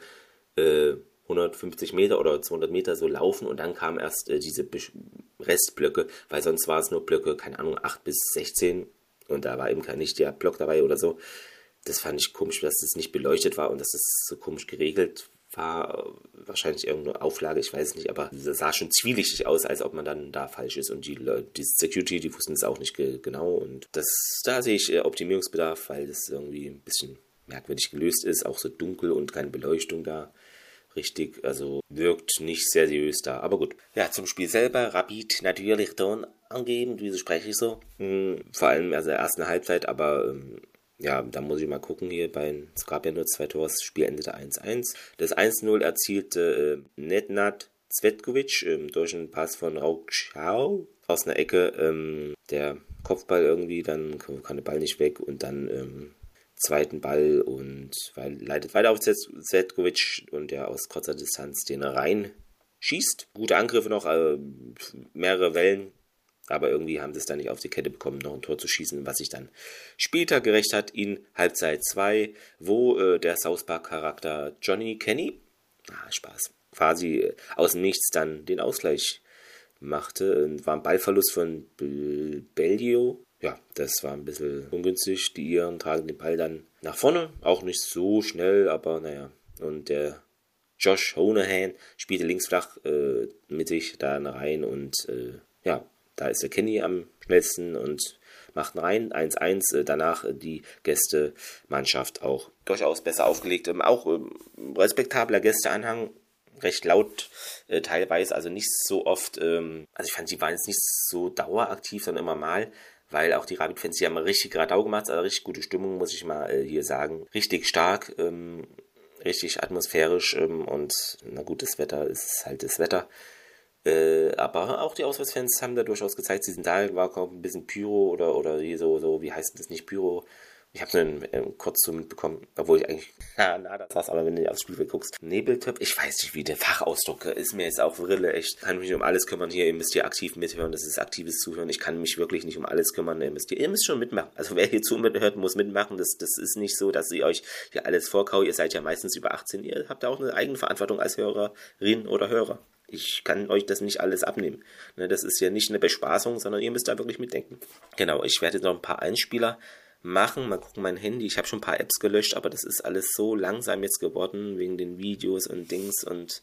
150 Meter oder 200 Meter so laufen und dann kamen erst diese Restblöcke, weil sonst war es nur Blöcke, keine Ahnung, 8 bis 16 und da war eben nicht der Block dabei oder so. Das fand ich komisch, dass das nicht beleuchtet war und dass das so komisch geregelt war. Wahrscheinlich irgendeine Auflage, ich weiß es nicht, aber das sah schon zwielichtig aus, als ob man dann da falsch ist. Und die Security, die wussten es auch nicht genau. Und da sehe ich Optimierungsbedarf, weil das irgendwie ein bisschen merkwürdig gelöst ist. Auch so dunkel und keine Beleuchtung da. Richtig, also wirkt nicht sehr seriös da. Aber gut. Ja, zum Spiel selber. Rapid natürlich Ton angeben, wieso spreche ich so? Vor allem also der ersten Halbzeit, aber ja, da muss ich mal gucken hier, es gab ja nur 2 Tore, das Spiel endete 1-1. Das 1-0 erzielte Nednat Cvetkovic durch einen Pass von Raukschau aus einer Ecke. Der Kopfball irgendwie, dann kann der Ball nicht weg und dann zweiten Ball und leitet weiter auf Cvetkovic und der aus kurzer Distanz den rein schießt. Gute Angriffe noch, mehrere Wellen. Aber irgendwie haben sie es dann nicht auf die Kette bekommen, noch ein Tor zu schießen, was sich dann später gerecht hat in Halbzeit 2, wo der South Park-Charakter Johnny Kenny, Spaß, quasi aus dem Nichts dann den Ausgleich machte. War ein Ballverlust von Bellio. Ja, das war ein bisschen ungünstig. Die Iren tragen den Ball dann nach vorne, auch nicht so schnell, aber naja. Und der Josh Honohan spielte links flach mittig da rein und ja, da ist der Kenny am schnellsten und macht rein. 1-1. Danach die Gästemannschaft auch durchaus besser aufgelegt. Auch respektabler Gästeanhang. Recht laut teilweise, also nicht so oft. Also ich fand, die waren jetzt nicht so daueraktiv, sondern immer mal. Weil auch die Rapid-Fans, die haben richtig Radau gemacht. Also richtig gute Stimmung, muss ich mal hier sagen. Richtig stark, richtig atmosphärisch. Und na gut, das Wetter ist halt das Wetter. Aber auch die Auswärtsfans haben da durchaus gezeigt, sie sind da, war kaum ein bisschen Pyro oder hier so, wie heißt das nicht, Pyro? Ich habe es nur kurz so mitbekommen, obwohl ich eigentlich, das war's, aber wenn du aufs Spielfeld guckst, Nebeltöpf, ich weiß nicht, wie der Fachausdruck ist, mir jetzt auch Rille, echt, kann mich nicht um alles kümmern hier, ihr müsst hier aktiv mithören, das ist aktives Zuhören, ich kann mich wirklich nicht um alles kümmern, ihr müsst schon mitmachen, also wer hier zuhört, muss mitmachen, das ist nicht so, dass ihr euch hier alles vorkaut, ihr seid ja meistens über 18, ihr habt da auch eine eigene Verantwortung als Hörerin oder Hörer. Ich kann euch das nicht alles abnehmen. Das ist ja nicht eine Bespaßung, sondern ihr müsst da wirklich mitdenken. Genau, ich werde noch ein paar Einspieler machen. Mal gucken, mein Handy. Ich habe schon ein paar Apps gelöscht, aber das ist alles so langsam jetzt geworden, wegen den Videos und Dings. Und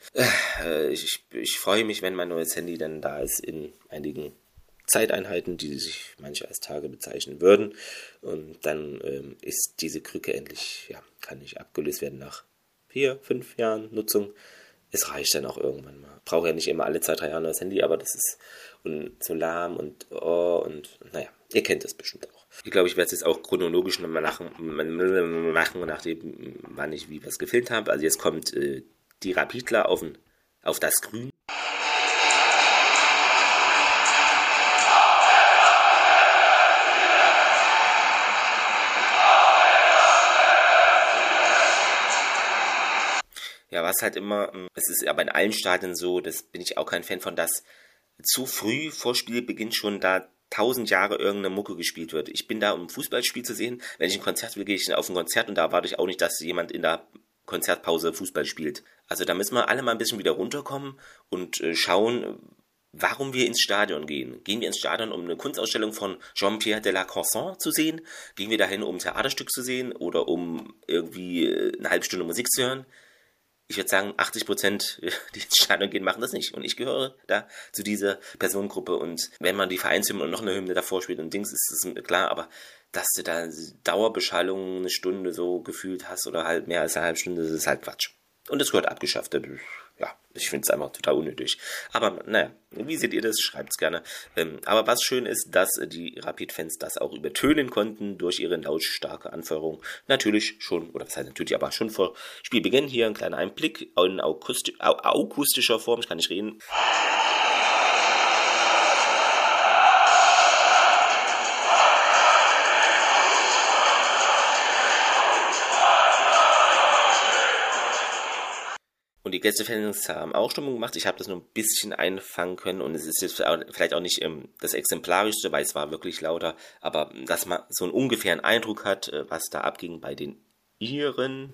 ich freue mich, wenn mein neues Handy dann da ist in einigen Zeiteinheiten, die sich manche als Tage bezeichnen würden. Und dann ist diese Krücke endlich, ja, kann nicht abgelöst werden nach 4, 5 Jahren Nutzung. Es reicht dann auch irgendwann mal. Brauche ja nicht immer alle 2, 3 Jahre das Handy, aber das ist so lahm und naja, ihr kennt das bestimmt auch. Ich glaube, ich werde es jetzt auch chronologisch nochmal machen, nachdem wann ich wie was gefilmt habe. Also jetzt kommt die Rapidler auf das Grün. Ja, was halt immer, es ist aber in allen Stadien so, das bin ich auch kein Fan von, dass zu früh vor Spielbeginn schon da 1000 Jahre irgendeine Mucke gespielt wird. Ich bin da, um ein Fußballspiel zu sehen. Wenn ich ein Konzert will, gehe ich auf ein Konzert und da erwarte ich auch nicht, dass jemand in der Konzertpause Fußball spielt. Also da müssen wir alle mal ein bisschen wieder runterkommen und schauen, warum wir ins Stadion gehen. Gehen wir ins Stadion, um eine Kunstausstellung von Jean-Pierre Delacroissant zu sehen? Gehen wir dahin, um ein Theaterstück zu sehen oder um irgendwie eine halbe Stunde Musik zu hören? Ich würde sagen, 80%, die ins Stadion gehen, machen das nicht. Und ich gehöre da zu dieser Personengruppe. Und wenn man die Vereinshymne und noch eine Hymne davor spielt und Dings, ist das klar. Aber dass du da Dauerbeschallung eine Stunde so gefühlt hast oder halt mehr als eine halbe Stunde, das ist halt Quatsch. Und das gehört abgeschafft. Ja, ich finde es einfach total unnötig. Aber naja, wie seht ihr das? Schreibt es gerne. Aber was schön ist, dass die Rapid-Fans das auch übertönen konnten durch ihre lautstarke Anfeuerung. Natürlich schon, oder was heißt natürlich, aber schon vor Spielbeginn hier ein kleiner Einblick in akustischer Form. Ich kann nicht reden. Und die Gästefans haben auch Stimmung gemacht. Ich habe das nur ein bisschen einfangen können und es ist jetzt vielleicht auch nicht das Exemplarischste, weil es war wirklich lauter, aber dass man so einen ungefähren Eindruck hat, was da abging bei den Iren.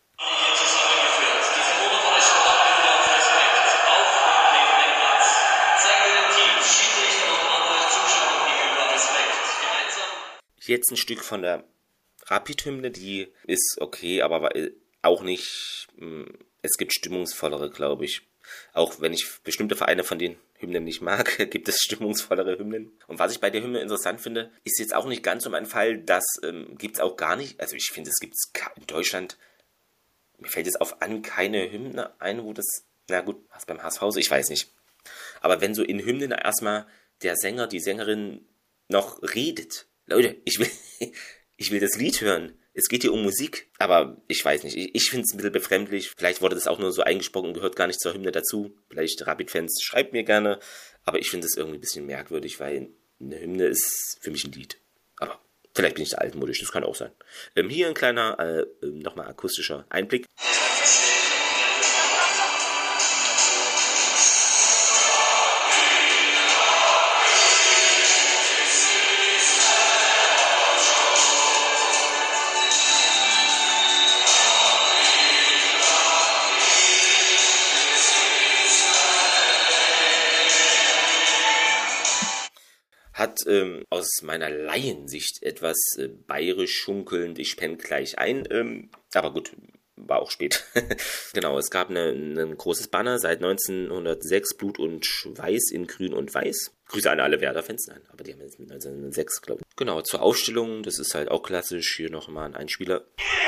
Jetzt ein Stück von der Rapid-Hymne, die ist okay, aber auch nicht... Es gibt stimmungsvollere, glaube ich. Auch wenn ich bestimmte Vereine von den Hymnen nicht mag, gibt es stimmungsvollere Hymnen. Und was ich bei der Hymne interessant finde, ist jetzt auch nicht ganz so mein Fall. Das gibt es auch gar nicht. Also ich finde, es gibt in Deutschland, mir fällt jetzt auf an, keine Hymne ein, wo das, na gut, was beim HSV so, ich weiß nicht. Aber wenn so in Hymnen erstmal der Sänger, die Sängerin noch redet. Leute, ich will das Lied hören. Es geht hier um Musik, aber ich weiß nicht. Ich finde es ein bisschen befremdlich. Vielleicht wurde das auch nur so eingesprochen und gehört gar nicht zur Hymne dazu. Vielleicht Rapid-Fans, schreibt mir gerne. Aber ich finde es irgendwie ein bisschen merkwürdig, weil eine Hymne ist für mich ein Lied. Aber vielleicht bin ich da altmodisch, das kann auch sein. Hier ein kleiner, nochmal akustischer Einblick. Hat aus meiner Laiensicht etwas bayerisch schunkelnd, ich penne gleich ein, aber gut, war auch spät. Genau, es gab ein großes Banner seit 1906, Blut und Schweiß in Grün und Weiß. Grüße an alle Werder-Fans, nein, aber die haben jetzt mit 1906, glaube ich. Genau, zur Aufstellung, das ist halt auch klassisch, hier nochmal ein Einspieler.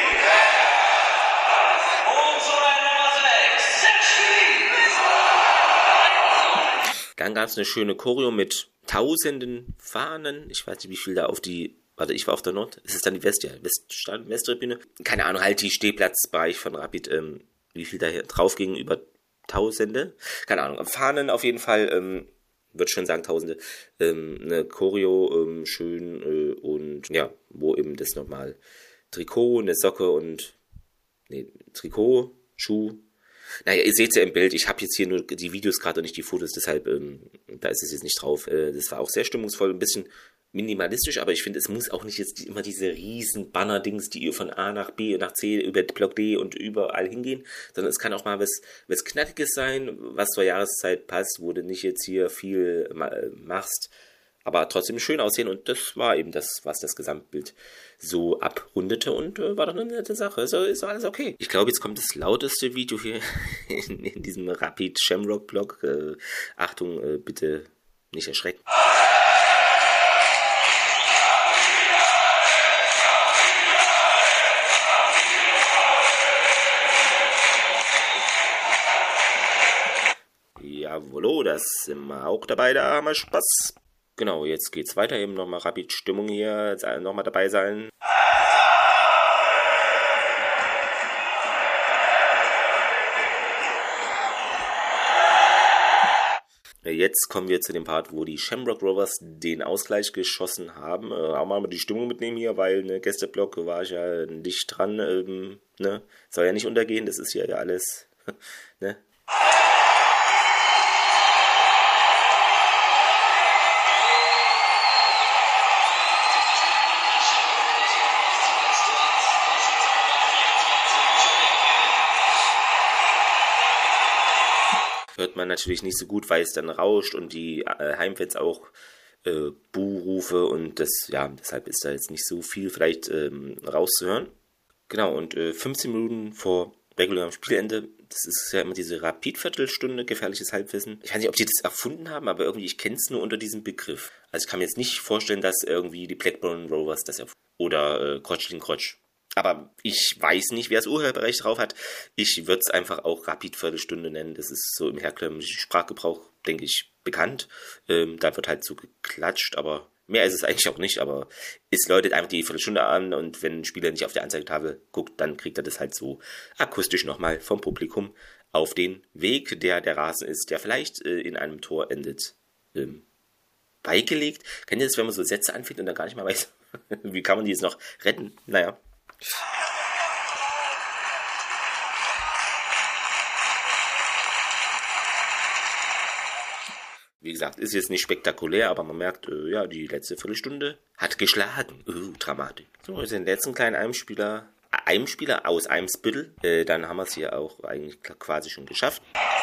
Dann gab es eine schöne Choreo mit tausenden Fahnen. Ich weiß nicht, wie viel da auf die... Warte, ich war auf der Nord. Ist es dann die Westtribüne? Keine Ahnung, halt die Stehplatzbereich von Rapid. Wie viel da hier drauf ging? Über Tausende? Keine Ahnung. Fahnen auf jeden Fall. Würde schon sagen Tausende. Eine Choreo schön und ja, wo eben das nochmal Trikot, eine Socke und... Nee, Trikot, Schuh... Naja, ihr seht es ja im Bild, ich habe jetzt hier nur die Videos gerade und nicht die Fotos, deshalb, da ist es jetzt nicht drauf. Das war auch sehr stimmungsvoll, ein bisschen minimalistisch, aber ich finde, es muss auch nicht jetzt immer diese riesen Banner-Dings, die von A nach B, nach C, über Block D und überall hingehen, sondern es kann auch mal was Knackiges sein, was zur Jahreszeit passt, wo du nicht jetzt hier viel machst, aber trotzdem schön aussehen und das war eben das, was das Gesamtbild so abrundete und war doch eine nette Sache. So ist alles okay. Ich glaube, jetzt kommt das lauteste Video hier in diesem Rapid Shamrock Blog. Achtung, bitte nicht erschrecken. Jawollo, das sind wir auch dabei, da haben wir Spaß. Genau, jetzt geht's weiter, eben nochmal Rapid-Stimmung hier, jetzt nochmal dabei sein. Jetzt kommen wir zu dem Part, wo die Shamrock Rovers den Ausgleich geschossen haben. Auch mal die Stimmung mitnehmen hier, weil ne Gästeblock war ich ja dicht dran. Ne? Soll ja nicht untergehen, das ist hier ja alles. Ne? hört man natürlich nicht so gut, weil es dann rauscht und die Heimfans auch Buhrufe und deshalb ist da jetzt nicht so viel vielleicht rauszuhören. Genau, und 15 Minuten vor regulärem Spielende, das ist ja immer diese Rapid-Viertelstunde, gefährliches Halbwissen. Ich weiß nicht, ob die das erfunden haben, aber irgendwie, ich kenne es nur unter diesem Begriff. Also ich kann mir jetzt nicht vorstellen, dass irgendwie die Blackburn Rovers das erfunden oder Krotsch. Aber ich weiß nicht, wer das Urheberrecht drauf hat. Ich würde es einfach auch Rapid-Viertelstunde nennen. Das ist so im herkömmlichen Sprachgebrauch, denke ich, bekannt. Da wird halt so geklatscht, aber mehr ist es eigentlich auch nicht. Aber es läutet einfach die Viertelstunde an und wenn ein Spieler nicht auf der Anzeigetafel guckt, dann kriegt er das halt so akustisch nochmal vom Publikum auf den Weg, der Rasen ist, der vielleicht in einem Tor endet, beigelegt. Kennt ihr das, wenn man so Sätze anfängt und dann gar nicht mehr weiß, wie kann man die jetzt noch retten? Naja. Wie gesagt, ist jetzt nicht spektakulär, aber man merkt, die letzte Viertelstunde hat geschlagen. Dramatik. So, jetzt den letzten kleinen Eimspieler aus Eimsbüttel. Dann haben wir es hier auch eigentlich quasi schon geschafft.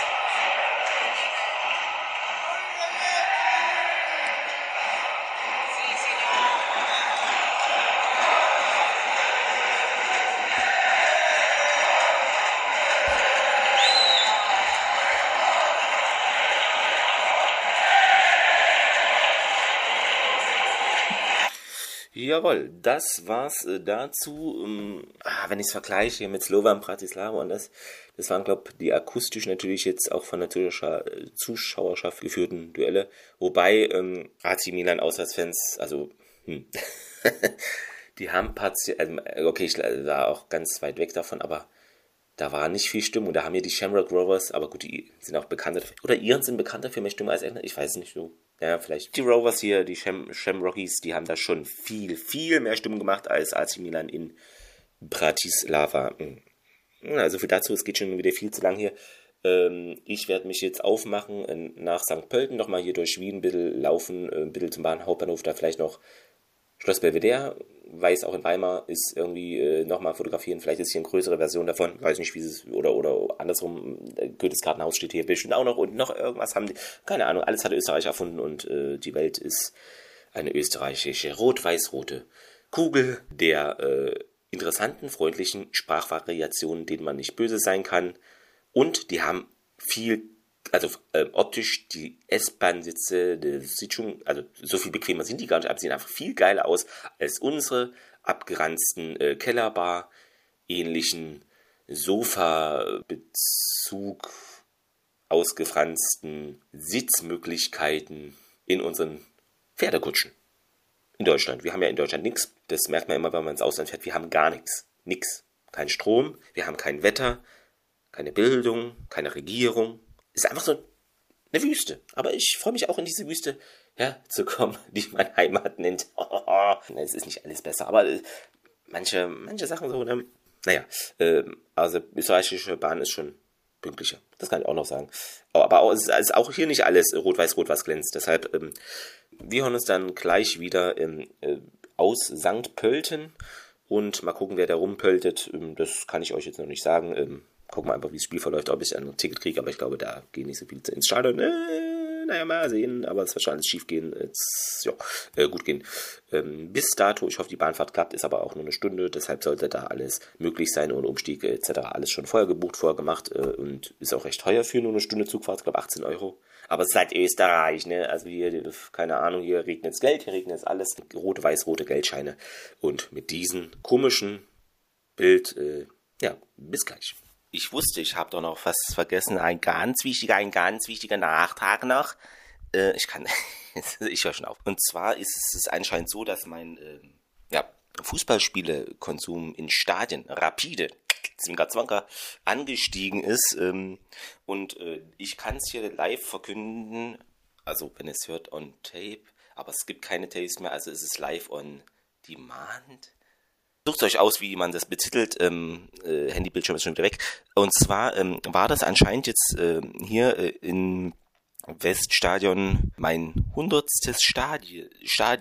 Jawohl, das war's dazu. Wenn ich es vergleiche mit Slovan Bratislava und das waren, glaube ich, die akustisch natürlich jetzt auch von der Zuschauerschaft geführten Duelle. Wobei AC Milan Auswärtsfans, die haben okay, ich war auch ganz weit weg davon, aber da war nicht viel Stimmung. Da haben wir die Shamrock Rovers, aber gut, die sind auch bekannter. Oder Iren sind bekannter für mehr Stimmung als England. Ich weiß nicht so. Ja, vielleicht. Die Rovers hier, die Shamrockies, die haben da schon viel, viel mehr Stimmung gemacht als AC Milan in Bratislava. Also für dazu, es geht schon wieder viel zu lang hier. Ich werde mich jetzt aufmachen nach St. Pölten, nochmal hier durch Wien ein bisschen laufen, ein bisschen zum Hauptbahnhof, da vielleicht noch Schloss Belvedere, weiß auch in Weimar ist irgendwie nochmal fotografieren, vielleicht ist hier eine größere Version davon, weiß nicht wie es oder andersrum, Goethes Kartenhaus steht hier bestimmt auch noch und noch irgendwas haben die, keine Ahnung, alles hat Österreich erfunden und die Welt ist eine österreichische rot-weiß-rote Kugel der interessanten, freundlichen Sprachvariationen, denen man nicht böse sein kann und die haben viel, also optisch die S-Bahn-Sitze, das sieht schon, also so viel bequemer sind die gar nicht, aber sie sehen einfach viel geiler aus als unsere abgeranzten Kellerbar ähnlichen Sofa-Bezug ausgefransten Sitzmöglichkeiten in unseren Pferdekutschen. In Deutschland. Wir haben ja in Deutschland nichts. Das merkt man immer, wenn man ins Ausland fährt. Wir haben gar nichts. Nix. Kein Strom, wir haben kein Wetter, keine Bildung, keine Regierung. Ist einfach so eine Wüste. Aber ich freue mich auch in diese Wüste herzukommen, die man Heimat nennt. Es ist nicht alles besser, aber manche Sachen so, ne? Naja, also österreichische Bahn ist schon pünktlicher. Das kann ich auch noch sagen. Aber es ist auch hier nicht alles rot-weiß-rot, was glänzt. Deshalb, wir hören uns dann gleich wieder aus St. Pölten und mal gucken, wer da rumpöltet. Das kann ich euch jetzt noch nicht sagen. Gucken wir einfach, wie das Spiel verläuft, ob ich ein Ticket kriege, aber ich glaube, da gehen nicht so viele ins Stadion. Naja, mal sehen, aber es wird schon alles schief gehen. Gut gehen. Bis dato, ich hoffe, die Bahnfahrt klappt, ist aber auch nur eine Stunde, deshalb sollte da alles möglich sein und Umstieg etc. alles schon vorher gebucht, vorher gemacht und ist auch recht teuer für nur eine Stunde Zugfahrt, ich glaube 18 €. Aber es ist halt Österreich, ne? Also hier, keine Ahnung, hier regnet es Geld, hier regnet es alles, rot-weiß-rote Geldscheine. Und mit diesem komischen Bild, bis gleich. Ich wusste, ich habe doch noch was vergessen. Ein ganz wichtiger Nachtrag noch. Ich höre schon auf. Und zwar ist es anscheinend so, dass mein Fußballspiele-Konsum in Stadien rapide, Zwinker, angestiegen ist. Und ich kann es hier live verkünden, also wenn es hört, on tape, aber es gibt keine Tapes mehr, also es ist live on demand. Sucht euch aus, wie man das betitelt. Handybildschirm ist schon wieder weg. Und zwar war das anscheinend jetzt hier in Weststadion mein 100. Stadion.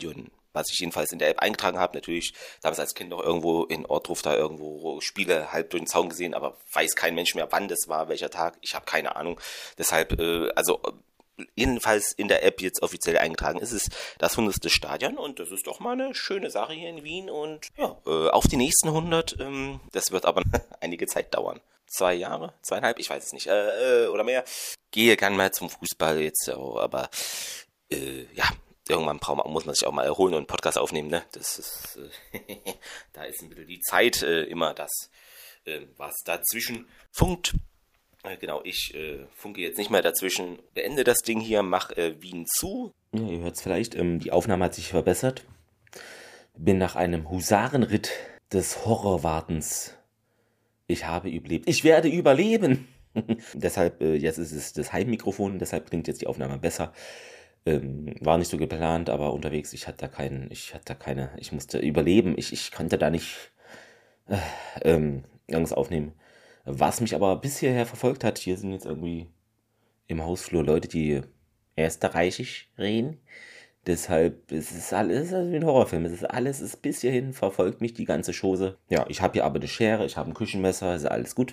was ich jedenfalls in der App eingetragen habe. Natürlich damals als Kind noch irgendwo in Ortruf da irgendwo Spiele halb durch den Zaun gesehen, aber weiß kein Mensch mehr, wann das war, welcher Tag. Ich habe keine Ahnung. Deshalb, jedenfalls in der App jetzt offiziell eingetragen ist es das 100. Stadion und das ist doch mal eine schöne Sache hier in Wien und ja, auf die nächsten 100, das wird aber einige Zeit dauern. 2 Jahre, 2,5, ich weiß es nicht, oder mehr. Gehe gern mal zum Fußball jetzt, aber ja, irgendwann muss man sich auch mal erholen und einen Podcast aufnehmen, ne? Das ist, da ist ein bisschen die Zeit immer das, was dazwischen funkt. Genau, ich funke jetzt nicht mehr dazwischen, beende das Ding hier, mach Wien zu. Ja, ihr hört es vielleicht, die Aufnahme hat sich verbessert. Bin nach einem Husarenritt des Horrorwartens. Ich habe überlebt. Ich werde überleben! Deshalb, jetzt ist es das Heimmikrofon, deshalb klingt jetzt die Aufnahme besser. War nicht so geplant, aber unterwegs, ich musste überleben, ich konnte da nicht irgendwas aufnehmen. Was mich aber bis hierher verfolgt hat, hier sind jetzt irgendwie im Hausflur Leute, die österreichisch reden. Deshalb ist es alles wie ein Horrorfilm. Es ist bis hierhin, verfolgt mich die ganze Chose. Ja, ich habe hier aber eine Schere, ich habe ein Küchenmesser, ist alles gut.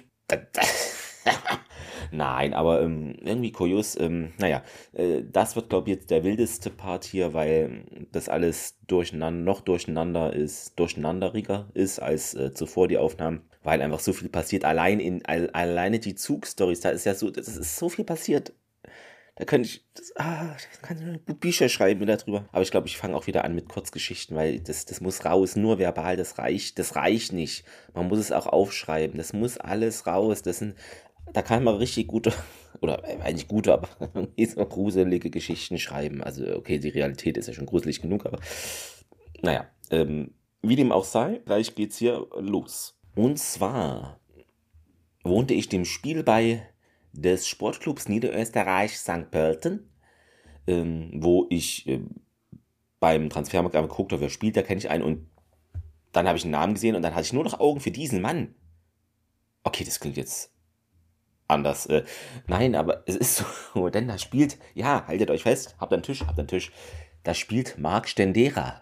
Nein, aber irgendwie kurios. Das wird, glaube ich, jetzt der wildeste Part hier, weil das alles durcheinanderiger ist als zuvor die Aufnahmen, weil einfach so viel passiert. Alleine die Zugstories, das ist so viel passiert. Da könnte ich Bücher schreiben wieder drüber. Aber ich glaube, ich fange auch wieder an mit Kurzgeschichten, weil das muss raus, nur verbal, das reicht nicht. Man muss es auch aufschreiben, das muss alles raus. Da kann man richtig gute, oder eigentlich gute, aber so gruselige Geschichten schreiben. Also okay, die Realität ist ja schon gruselig genug, aber naja, wie dem auch sei, gleich geht's hier los. Und zwar wohnte ich dem Spiel bei des Sportclubs Niederösterreich St. Pölten, wo ich beim Transfermarkt geguckt habe, wer spielt, da kenne ich einen und dann habe ich einen Namen gesehen und dann hatte ich nur noch Augen für diesen Mann. Okay, das klingt jetzt anders. Nein, aber es ist so, denn da spielt, ja, haltet euch fest, habt einen Tisch, da spielt Marc Stendera.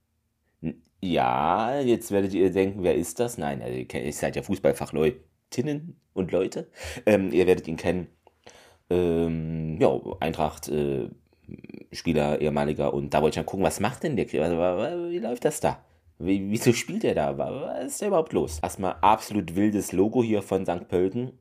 Ja, jetzt werdet ihr denken, wer ist das? Nein, ihr seid ja Fußballfachleutinnen und Leute. Ihr werdet ihn kennen. Eintracht, Spieler, ehemaliger. Und da wollte ich mal gucken, was macht denn der? Wie läuft das da? Wieso spielt der da? Was ist da überhaupt los? Erstmal absolut wildes Logo hier von St. Pölten.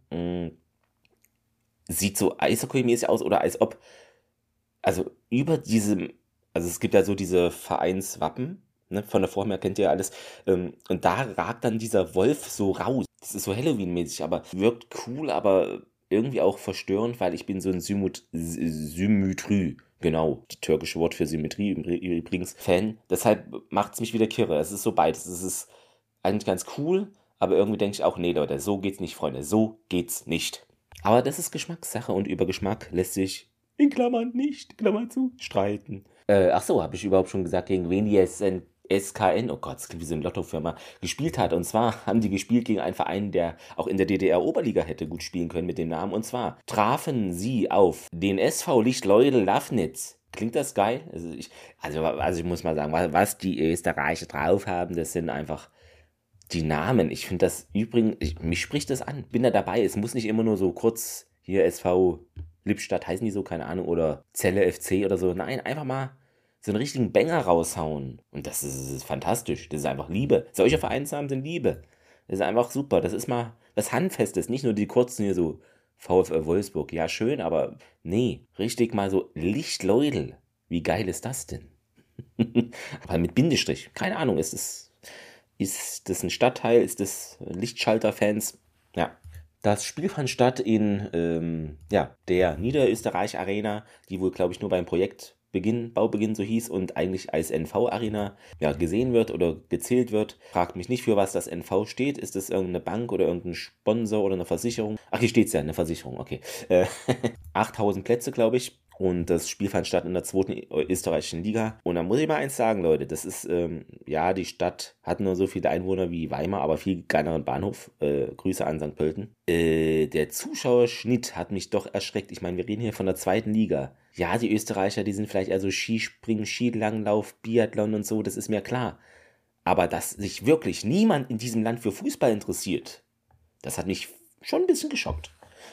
Sieht so Eishockey-mäßig aus oder als ob, also über diesem, also es gibt ja so diese Vereinswappen, ne, von der Form her kennt ihr ja alles, und da ragt dann dieser Wolf so raus. Das ist so Halloween-mäßig, aber wirkt cool, aber irgendwie auch verstörend, weil ich bin so ein Symmetrie, genau, die türkische Wort für Symmetrie übrigens, Fan. Deshalb macht es mich wieder kirre. Es ist so beides. Es ist eigentlich ganz cool, aber irgendwie denke ich auch, nee Leute, so geht's nicht, Freunde, so geht's nicht. Aber das ist Geschmackssache und über Geschmack lässt sich in Klammern nicht, Klammer zu, streiten. Habe ich überhaupt schon gesagt, gegen wen die SKN, oh Gott, das klingt wie so eine Lottofirma, gespielt hat. Und zwar haben die gespielt gegen einen Verein, der auch in der DDR-Oberliga hätte gut spielen können mit dem Namen. Und zwar trafen sie auf den SV Lichtleudel Lafnitz. Klingt das geil? Also ich muss mal sagen, was die Österreicher drauf haben, das sind einfach die Namen. Ich finde das übrigens, mich spricht das an. Bin da dabei. Es muss nicht immer nur so kurz hier SV Lippstadt, heißen die so, keine Ahnung, oder Celle FC oder so. Nein, einfach mal so einen richtigen Banger raushauen. Und das ist fantastisch. Das ist einfach Liebe. Solche Vereinsnamen sind Liebe. Das ist einfach super. Das ist mal was Handfestes. Nicht nur die kurzen hier so VfL Wolfsburg. Ja, schön, aber nee. Richtig mal so Lichtleudel. Wie geil ist das denn? Aber mit Bindestrich. Keine Ahnung. Ist das ein Stadtteil? Ist das Lichtschalter-Fans? Ja. Das Spiel fand statt in der Niederösterreich Arena, die wohl, glaube ich, nur beim Baubeginn so hieß und eigentlich als NV-Arena gesehen wird oder gezählt wird. Fragt mich nicht, für was das NV steht. Ist das irgendeine Bank oder irgendein Sponsor oder eine Versicherung? Ach, hier steht es ja, eine Versicherung, okay. 8000 Plätze, glaube ich. und das Spiel fand statt in der 2. österreichischen Liga. Und da muss ich mal eins sagen, Leute, das ist, ja, die Stadt hat nur so viele Einwohner wie Weimar, aber viel geileren Bahnhof. Grüße an St. Pölten. Der Zuschauerschnitt hat mich doch erschreckt. Ich meine, wir reden hier von der 2. Liga. Ja, die Österreicher, die sind vielleicht eher so Skispringen, Skilanglauf, Biathlon und so, das ist mir klar. Aber dass sich wirklich niemand in diesem Land für Fußball interessiert, das hat mich schon ein bisschen geschockt.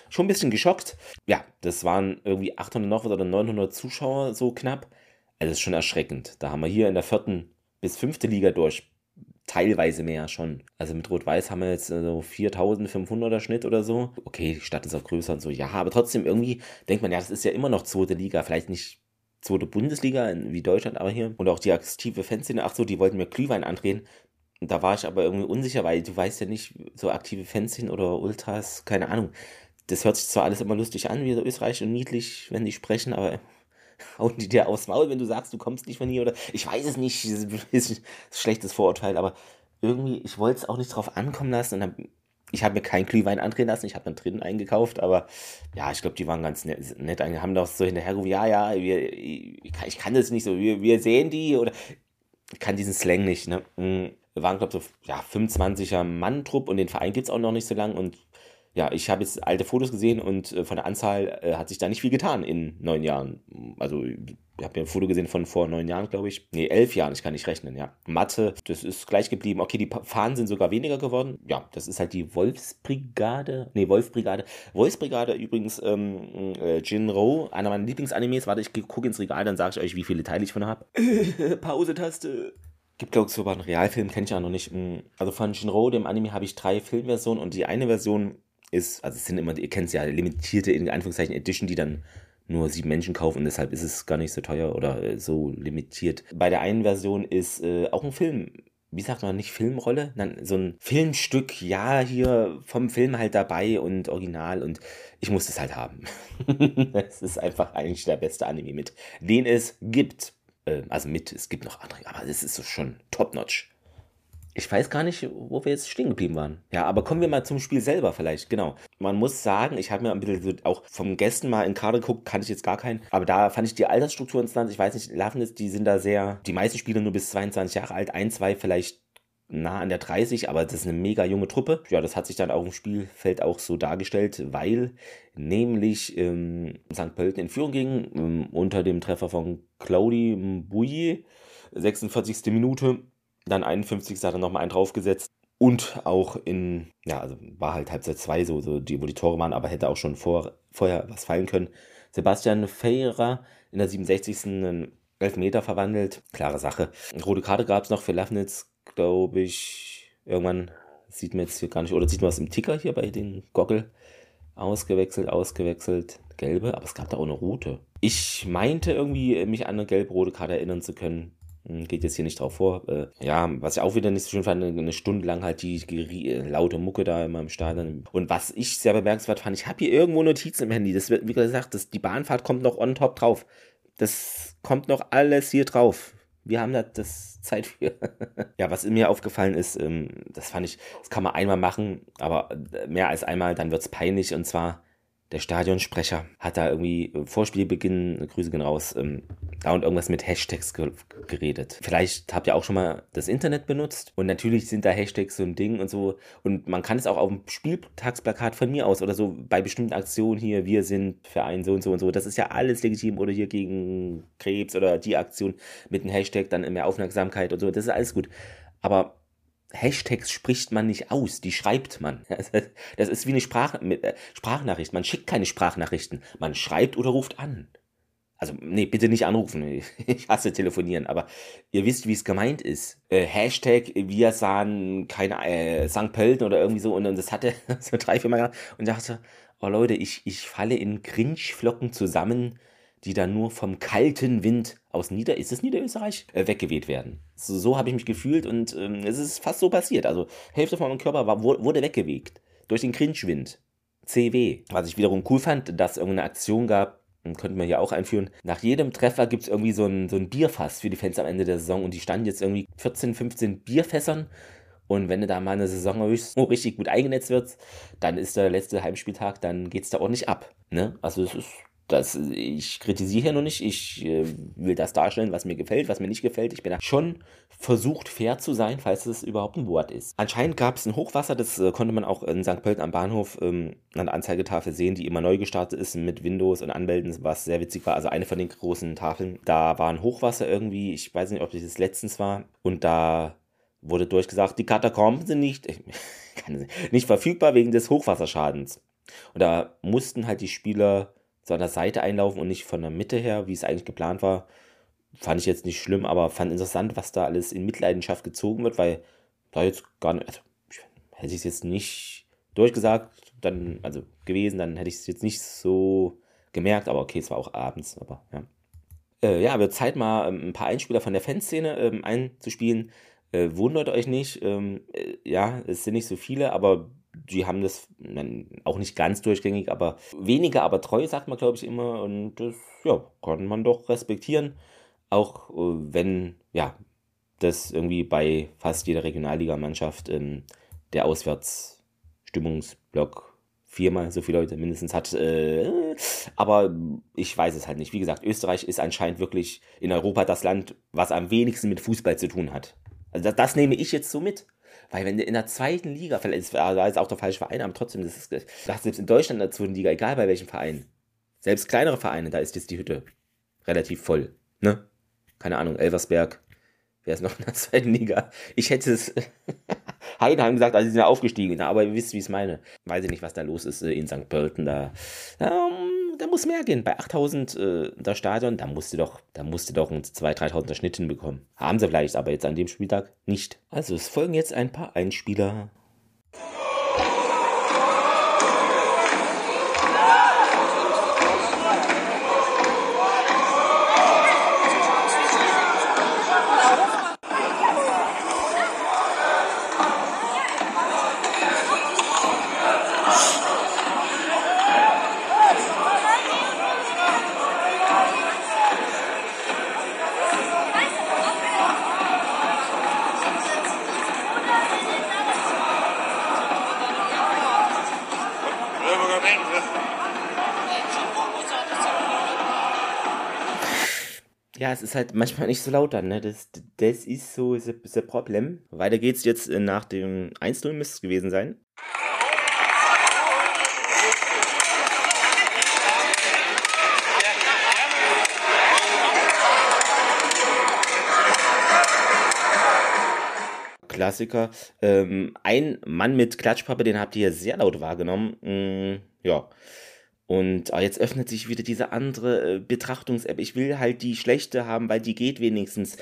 Ja, das waren irgendwie 800 noch oder 900 Zuschauer so knapp. Also das ist schon erschreckend. Da haben wir hier in der 4. bis 5. Liga durch teilweise mehr schon. Also mit Rot-Weiß haben wir jetzt so 4.500er Schnitt oder so. Okay, die Stadt ist auch größer und so. Ja, aber trotzdem irgendwie denkt man, ja, das ist ja immer noch 2. Liga. Vielleicht nicht 2. Bundesliga wie Deutschland, aber hier. Und auch die aktive Fanszene, ach so, die wollten mir Glühwein andrehen. Und da war ich aber irgendwie unsicher, weil du weißt ja nicht, so aktive Fanszene oder Ultras, keine Ahnung. Das hört sich zwar alles immer lustig an, wie so österreichisch und niedlich, wenn die sprechen, aber hauen die dir aufs Maul, wenn du sagst, du kommst nicht von hier oder ich weiß es nicht, das ist ein schlechtes Vorurteil, aber irgendwie, ich wollte es auch nicht drauf ankommen lassen und dann, ich habe mir keinen Glühwein andrehen lassen, ich habe dann drinnen eingekauft, aber ja, ich glaube, die waren ganz nett, haben doch so hinterhergerufen, ja, ich kann das nicht so, wir sehen die oder ich kann diesen Slang nicht, ne? Wir waren, glaube ich, so, ja, 25er Mann-Trupp und den Verein gibt es auch noch nicht so lang und ja, ich habe jetzt alte Fotos gesehen und von der Anzahl hat sich da nicht viel getan in 9 Jahren. Also, ich habe mir ein Foto gesehen von vor 9 Jahren, glaube ich. Nee, 11 Jahren, ich kann nicht rechnen, ja. Mathe, das ist gleich geblieben. Okay, die Fahnen sind sogar weniger geworden. Ja, das ist halt die Wolfsbrigade. Nee, Wolfsbrigade. Wolfsbrigade übrigens, Jinro, einer meiner Lieblingsanimes. Warte, ich gucke ins Regal, dann sage ich euch, wie viele Teile ich von habe. Pause-Taste. Gibt, glaube ich, sogar einen Realfilm, kenne ich ja noch nicht. Also von Jinro, dem Anime, habe ich 3 Filmversionen und die eine Version ist, also es sind immer, ihr kennt es ja, limitierte, in Anführungszeichen, Edition, die dann nur 7 Menschen kaufen und deshalb ist es gar nicht so teuer oder so limitiert. Bei der einen Version ist auch ein Film, wie sagt man, nicht Filmrolle, nein, so ein Filmstück, ja, hier vom Film halt dabei und original und ich muss das halt haben. Das ist einfach eigentlich der beste Anime mit, den es gibt. Also es gibt noch andere, aber das ist so schon top-notch. Ich weiß gar nicht, wo wir jetzt stehen geblieben waren. Ja, aber kommen wir mal zum Spiel selber vielleicht, genau. Man muss sagen, ich habe mir ein bisschen auch vom Gästen mal in Kader geguckt, kannte ich jetzt gar keinen. Aber da fand ich die Altersstruktur interessant. Ich weiß nicht, Lafnitz, die sind da sehr, die meisten Spieler nur bis 22 Jahre alt, 1, 2 vielleicht nah an der 30, aber das ist eine mega junge Truppe. Ja, das hat sich dann auf dem Spielfeld auch so dargestellt, weil nämlich St. Pölten in Führung ging, unter dem Treffer von Claudi Mbouye, 46. Minute. Dann 51. hat er nochmal einen draufgesetzt. Und auch also war halt Halbzeit 2, so wo die Tore waren, aber hätte auch schon vorher was fallen können. Sebastian Feira in der 67. einen Elfmeter verwandelt. Klare Sache. Eine rote Karte gab es noch für Lafnitz, glaube ich. Irgendwann sieht man jetzt hier gar nicht, oder sieht man was im Ticker hier bei den Gockel. Ausgewechselt. Gelbe, aber es gab da auch eine rote. Ich meinte irgendwie, mich an eine gelb-rote Karte erinnern zu können. Geht jetzt hier nicht drauf vor. Was ich auch wieder nicht so schön fand, eine Stunde lang halt die laute Mucke da immer im Stadion. Und was ich sehr bemerkenswert fand, ich habe hier irgendwo Notizen im Handy. Das wird, wie gesagt, die Bahnfahrt kommt noch on top drauf. Das kommt noch alles hier drauf. Wir haben das Zeit für. Ja, was mir aufgefallen ist, das kann man einmal machen, aber mehr als einmal, dann wird es peinlich. Und zwar, der Stadionsprecher hat da irgendwie vor Spielbeginn, Grüße gehen raus, da und irgendwas mit Hashtags geredet. Vielleicht habt ihr auch schon mal das Internet benutzt und natürlich sind da Hashtags so ein Ding und so und man kann es auch auf dem Spieltagsplakat von mir aus oder so bei bestimmten Aktionen hier, wir sind Verein so und so und so, das ist ja alles legitim oder hier gegen Krebs oder die Aktion mit einem Hashtag dann mehr Aufmerksamkeit und so, das ist alles gut. Aber Hashtags spricht man nicht aus, die schreibt man. Das ist wie eine Sprachnachricht. Man schickt keine Sprachnachrichten. Man schreibt oder ruft an. Also, nee, bitte nicht anrufen. Ich hasse telefonieren, aber ihr wisst, wie es gemeint ist. Hashtag, wir sahen keine St. Pölten oder irgendwie so. Und das hatte so 3-4 Mal gemacht. Und dachte, oh Leute, ich falle in Cringe-Flocken zusammen, die dann nur vom kalten Wind aus Niederösterreich weggeweht werden. So habe ich mich gefühlt und es ist fast so passiert. Also Hälfte von meinem Körper wurde weggeweht durch den Cringe-Wind. CW. Was ich wiederum cool fand, dass es irgendeine Aktion gab, könnten wir hier auch einführen. Nach jedem Treffer gibt es irgendwie so ein Bierfass für die Fans am Ende der Saison und die standen jetzt irgendwie 14, 15 Bierfässern. Und wenn du da mal eine Saison richtig gut eingenetzt wird, dann ist der letzte Heimspieltag, dann geht es da ordentlich ab. Ne? Also es ist Ich kritisiere hier noch nicht, ich will das darstellen, was mir gefällt, was mir nicht gefällt. Ich bin da schon versucht, fair zu sein, falls es überhaupt ein Wort ist. Anscheinend gab es ein Hochwasser, das konnte man auch in St. Pölten am Bahnhof an der Anzeigetafel sehen, die immer neu gestartet ist mit Windows und Anmelden, was sehr witzig war. Also eine von den großen Tafeln. Da war ein Hochwasser irgendwie, ich weiß nicht, ob das letztens war, und da wurde durchgesagt, die Katakomben sind nicht verfügbar wegen des Hochwasserschadens. Und da mussten halt die Spieler so an der Seite einlaufen und nicht von der Mitte her, wie es eigentlich geplant war. Fand ich jetzt nicht schlimm, aber fand interessant, was da alles in Mitleidenschaft gezogen wird, weil da jetzt gar nicht, also hätte ich es jetzt nicht durchgesagt, also gewesen, dann hätte ich es jetzt nicht so gemerkt, aber okay, es war auch abends, aber ja. Ja, wird Zeit mal ein paar Einspieler von der Fanszene einzuspielen. Wundert euch nicht, ja, es sind nicht so viele, aber die haben das auch nicht ganz durchgängig, aber weniger, aber treu, sagt man, glaube ich, immer. Und das, ja, kann man doch respektieren. Auch wenn, ja, das irgendwie bei fast jeder Regionalligamannschaft der Auswärtsstimmungsblock 4-mal so viele Leute mindestens hat. Aber ich weiß es halt nicht. Wie gesagt, Österreich ist anscheinend wirklich in Europa das Land, was am wenigsten mit Fußball zu tun hat. Also das nehme ich jetzt so mit. Weil wenn du in der zweiten Liga, vielleicht da ist auch der falsche Verein, aber trotzdem, das selbst in Deutschland in der zweiten Liga, egal bei welchem Verein, selbst kleinere Vereine, da ist jetzt die Hütte relativ voll, ne? Keine Ahnung, Elversberg, wer ist noch in der zweiten Liga? Ich hätte es Heidenheim gesagt, also sie sind ja aufgestiegen, aber ihr wisst, wie ich es meine. Weiß ich nicht, was da los ist in St. Pölten, da muss mehr gehen. Bei 8.000 das Stadion, da musst du doch einen 2.000, 3.000er Schnitt hinbekommen. Haben sie vielleicht, aber jetzt an dem Spieltag nicht. Also es folgen jetzt ein paar Einspieler. Ja, es ist halt manchmal nicht so laut dann, ne? Das ist so das Problem. Weiter geht's jetzt nach dem 1-0 müsste es gewesen sein. Klassiker. Ein Mann mit Klatschpappe, den habt ihr sehr laut wahrgenommen. Ja. Und jetzt öffnet sich wieder diese andere Betrachtungs-App. Ich will halt die schlechte haben, weil die geht wenigstens.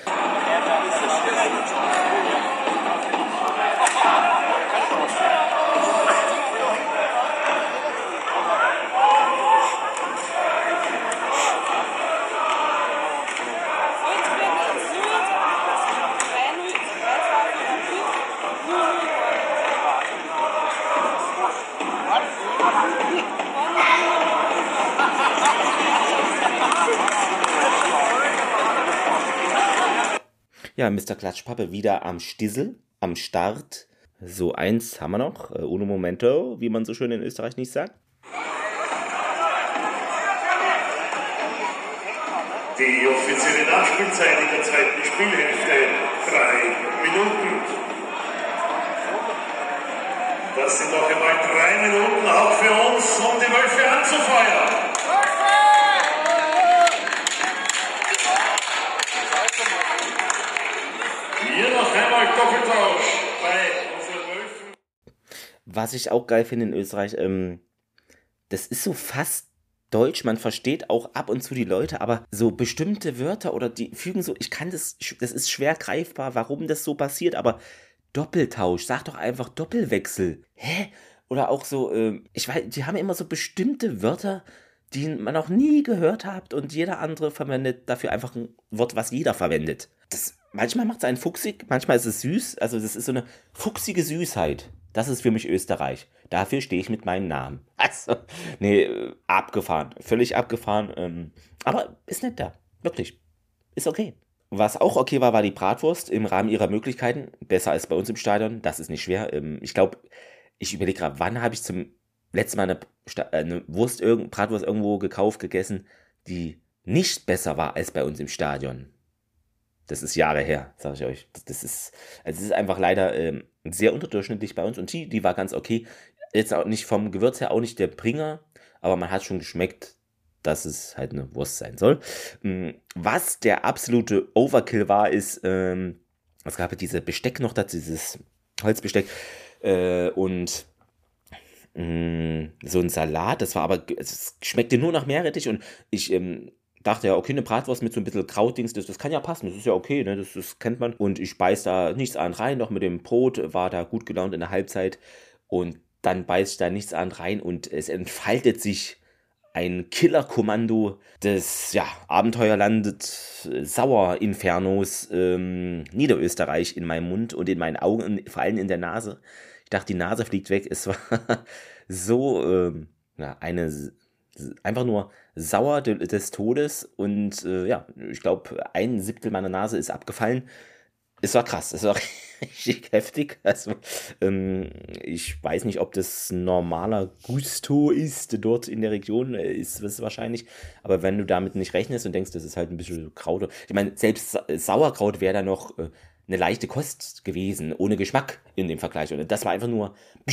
Ja, Mr. Klatschpappe wieder am Stissel, am Start. So, eins haben wir noch. Uno momento, wie man so schön in Österreich nicht sagt. Die offizielle Nachspielzeit in der zweiten Spielhälfte 3 Minuten. Das sind noch einmal 3 Minuten auch für uns, um die Wölfe anzufeuern. Hier noch einmal Doppeltausch bei unseren Wölfen. Was ich auch geil finde in Österreich, das ist so fast Deutsch, man versteht auch ab und zu die Leute, aber so bestimmte Wörter oder die fügen so, das ist schwer greifbar, warum das so passiert, aber Doppeltausch, sag doch einfach Doppelwechsel. Hä? Oder auch so, ich weiß, die haben immer so bestimmte Wörter, die man noch nie gehört hat und jeder andere verwendet dafür einfach ein Wort, was jeder verwendet. Manchmal macht es einen fuchsig, manchmal ist es süß, also das ist so eine fuchsige Süßheit. Das ist für mich Österreich. Dafür stehe ich mit meinem Namen. Also, nee, abgefahren, völlig abgefahren, aber ist nett da, wirklich, ist okay. Was auch okay war die Bratwurst im Rahmen ihrer Möglichkeiten. Besser als bei uns im Stadion. Das ist nicht schwer. Ich glaube, ich überlege gerade, wann habe ich zum letztes Mal eine Bratwurst irgendwo gekauft, gegessen, die nicht besser war als bei uns im Stadion. Das ist Jahre her, sage ich euch. Das ist einfach leider sehr unterdurchschnittlich bei uns. Und die war ganz okay. Jetzt auch nicht vom Gewürz her, auch nicht der Bringer, aber man hat schon geschmeckt, dass es halt eine Wurst sein soll. Was der absolute Overkill war, ist, es gab ja diese Besteck noch dazu, dieses Holzbesteck und so ein Salat. Das war aber, es schmeckte nur nach Meerrettich und ich dachte ja, okay, eine Bratwurst mit so ein bisschen Krautdings, das kann ja passen, das ist ja okay, ne? Das kennt man. Und ich beiß da nichts an rein, noch mit dem Brot, war da gut gelaunt in der Halbzeit und dann beiß ich da nichts an rein und es entfaltet sich ein Killerkommando des Abenteuerlandes Sauerinfernos Niederösterreich in meinem Mund und in meinen Augen und vor allem in der Nase. Ich dachte, die Nase fliegt weg. Es war so einfach nur sauer des Todes und ich glaube, 1/7 meiner Nase ist abgefallen. Es war krass, es war richtig heftig. Also, ich weiß nicht, ob das normaler Gusto ist dort in der Region, ist es wahrscheinlich. Aber wenn du damit nicht rechnest und denkst, das ist halt ein bisschen Kraut. Ich meine, selbst Sauerkraut wäre da noch eine leichte Kost gewesen, ohne Geschmack in dem Vergleich. Und das war einfach nur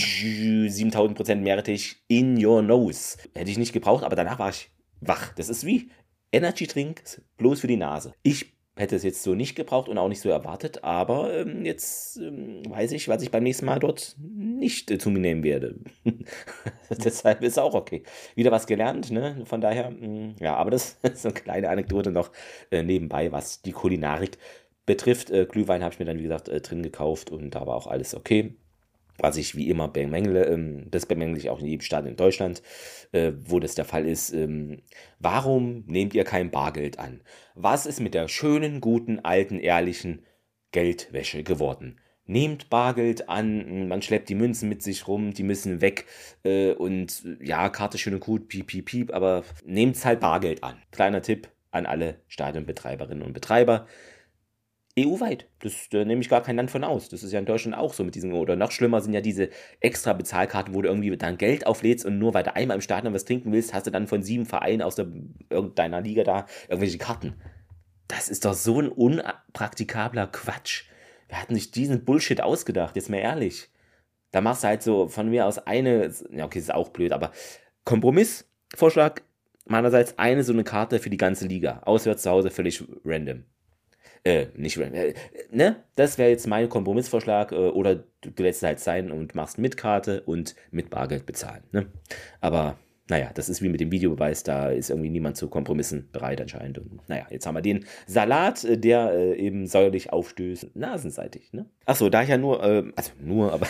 7000% Meerrettich in your nose. Hätte ich nicht gebraucht, aber danach war ich wach. Das ist wie Energy Drink, bloß für die Nase. Ich hätte es jetzt so nicht gebraucht und auch nicht so erwartet, aber jetzt weiß ich, was ich beim nächsten Mal dort nicht zu mir nehmen werde. Deshalb ist auch okay. Wieder was gelernt, ne? Von daher, aber das ist eine kleine Anekdote noch nebenbei, was die Kulinarik betrifft. Glühwein habe ich mir dann, wie gesagt, drin gekauft und da war auch alles okay. Was ich wie immer bemängle, das bemängle ich auch in jedem Staat in Deutschland, wo das der Fall ist. Warum nehmt ihr kein Bargeld an? Was ist mit der schönen, guten, alten, ehrlichen Geldwäsche geworden? Nehmt Bargeld an, man schleppt die Münzen mit sich rum, die müssen weg und ja, Karte schön und gut, piep, piep, piep, aber nehmt halt Bargeld an. Kleiner Tipp an alle Stadionbetreiberinnen und Betreiber. EU-weit. Da nehme ich gar kein Land von aus. Das ist ja in Deutschland auch so mit diesen, oder noch schlimmer sind ja diese extra Bezahlkarten, wo du irgendwie dann Geld auflädst und nur weil du einmal im Stadion was trinken willst, hast du dann von 7 Vereinen aus irgendeiner Liga da irgendwelche Karten. Das ist doch so ein unpraktikabler Quatsch. Wir hatten sich diesen Bullshit ausgedacht, jetzt mal ehrlich. Da machst du halt so von mir aus eine, ja okay, ist auch blöd, aber Kompromissvorschlag meinerseits eine so eine Karte für die ganze Liga. Auswärts zu Hause völlig random. Nicht random. Ne? Das wäre jetzt mein Kompromissvorschlag. Oder du lässt es halt sein und machst mit Karte und mit Bargeld bezahlen. Ne? Aber naja, das ist wie mit dem Videobeweis, da ist irgendwie niemand zu Kompromissen bereit anscheinend. Und naja, jetzt haben wir den Salat, der eben säuerlich aufstößt, nasenseitig. Ne? Achso, da ich ja nur, aber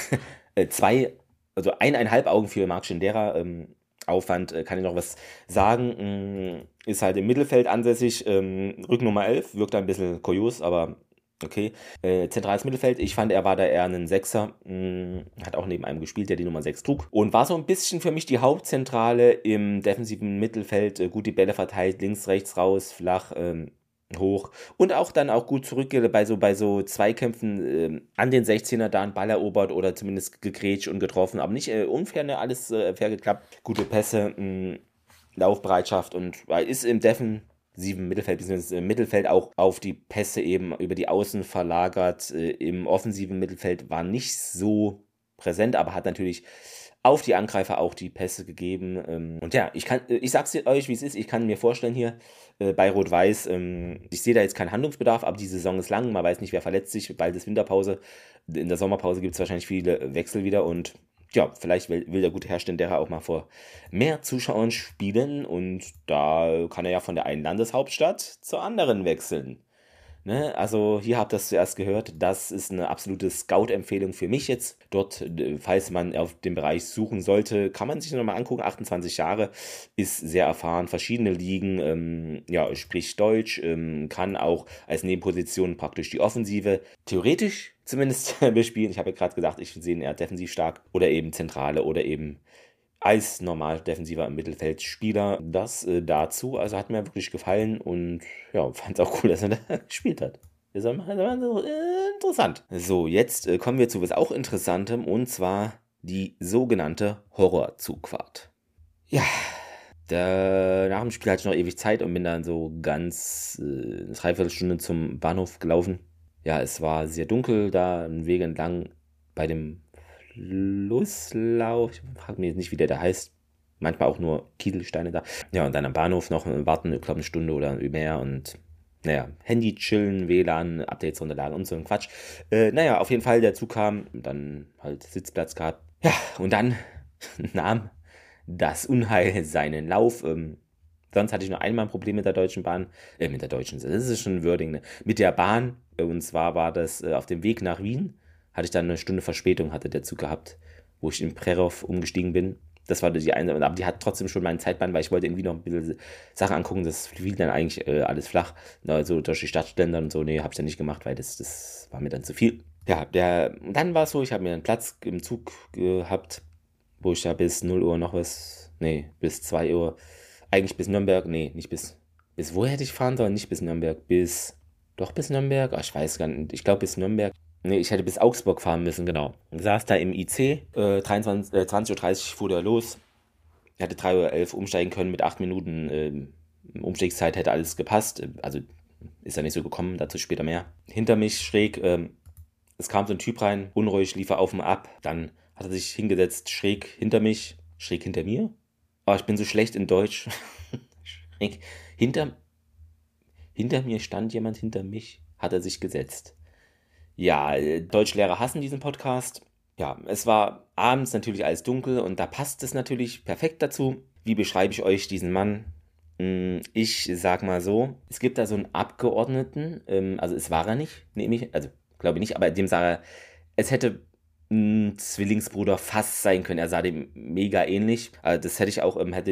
1,5 Augen für Marc Schindera Aufwand, kann ich noch was sagen. Ist halt im Mittelfeld ansässig. Rücknummer 11, wirkt ein bisschen kurios, aber okay. Zentrales Mittelfeld, ich fand, er war da eher ein Sechser. Hat auch neben einem gespielt, der die Nummer 6 trug. Und war so ein bisschen für mich die Hauptzentrale im defensiven Mittelfeld. Gut die Bälle verteilt, links, rechts, raus, flach, hoch und auch dann auch gut zurück bei so Zweikämpfen an den 16er da einen Ball erobert oder zumindest gegrätscht und getroffen, aber nicht unfair, ne, alles fair geklappt, gute Pässe, Laufbereitschaft und ist im defensiven Mittelfeld, beziehungsweise im Mittelfeld auch auf die Pässe eben über die Außen verlagert, im offensiven Mittelfeld war nicht so präsent, aber hat natürlich auf die Angreifer auch die Pässe gegeben. Und ja, ich sag's euch, wie es ist. Ich kann mir vorstellen hier bei Rot-Weiß, ich sehe da jetzt keinen Handlungsbedarf, aber die Saison ist lang. Man weiß nicht, wer verletzt sich. Bald ist Winterpause. In der Sommerpause gibt es wahrscheinlich viele Wechsel wieder. Und ja, vielleicht will der gute Herr Stendera auch mal vor mehr Zuschauern spielen. Und da kann er ja von der einen Landeshauptstadt zur anderen wechseln. Ne, also hier habt ihr das zuerst gehört, das ist eine absolute Scout-Empfehlung für mich jetzt. Dort, falls man auf dem Bereich suchen sollte, kann man sich nochmal angucken, 28 Jahre, ist sehr erfahren, verschiedene Ligen, spricht Deutsch, kann auch als Nebenposition praktisch die Offensive theoretisch zumindest bespielen. Ich habe ja gerade gesagt, ich sehe ihn eher defensiv stark oder eben Zentrale oder eben als normal defensiver Mittelfeldspieler. Das dazu, also hat mir wirklich gefallen und ja, fand es auch cool, dass er da gespielt hat. Das war interessant. So, jetzt kommen wir zu was auch Interessantem und zwar die sogenannte Horrorzugfahrt. Ja, nach dem Spiel hatte ich noch ewig Zeit und bin dann so ganz eine Dreiviertelstunde zum Bahnhof gelaufen. Ja, es war sehr dunkel da, einen Weg entlang bei dem Flusslauf. Ich frage mich jetzt nicht, wie der da heißt. Manchmal auch nur Kieselsteine da. Ja, und dann am Bahnhof noch warten, ich glaube, eine Stunde oder mehr und naja, Handy chillen, WLAN, Updates runterladen und so ein Quatsch. Naja, auf jeden Fall, der Zug kam, dann halt Sitzplatz gehabt. Ja, und dann nahm das Unheil seinen Lauf. Sonst hatte ich nur einmal ein Problem mit der Deutschen Bahn. Mit der Deutschen, das ist schon ein Wording, ne? Mit der Bahn. Und zwar war das auf dem Weg nach Wien. Hatte ich dann eine Stunde Verspätung, hatte der Zug gehabt, wo ich in Přerov umgestiegen bin. Das war die eine, aber die hat trotzdem schon meinen Zeitplan, weil ich wollte irgendwie noch ein bisschen Sachen angucken. Das fiel dann eigentlich alles flach. Also durch die Stadtländer und so, nee, habe ich dann nicht gemacht, weil das war mir dann zu viel. Ja, dann war es so, ich habe mir einen Platz im Zug gehabt, wo ich da bis 0 Uhr noch bis 2 Uhr, eigentlich bis Nürnberg, nicht bis wo hätte ich fahren sollen? Nicht bis Nürnberg, bis Nürnberg? Ach, ich weiß gar nicht, ich glaube bis Nürnberg. Nee, ich hätte bis Augsburg fahren müssen, genau. Ich saß da im IC, 20:30 Uhr fuhr der los. Ich hätte 3:11 Uhr umsteigen können mit 8 Minuten Umstiegszeit, hätte alles gepasst. Also ist ja nicht so gekommen, dazu später mehr. Hinter mich schräg, es kam so ein Typ rein, unruhig, lief er auf und ab. Dann hat er sich hingesetzt, schräg hinter mir. Oh, ich bin so schlecht in Deutsch. Schräg hinter mir stand jemand, hinter mich hat er sich gesetzt. Ja, Deutschlehrer hassen diesen Podcast. Ja, es war abends natürlich alles dunkel und da passt es natürlich perfekt dazu. Wie beschreibe ich euch diesen Mann? Ich sag mal so, es gibt da so einen Abgeordneten, also es war er nicht, also glaube ich nicht, aber dem sah er, es hätte ein Zwillingsbruder fast sein können. Er sah dem mega ähnlich. Also das hätte ich auch, hätte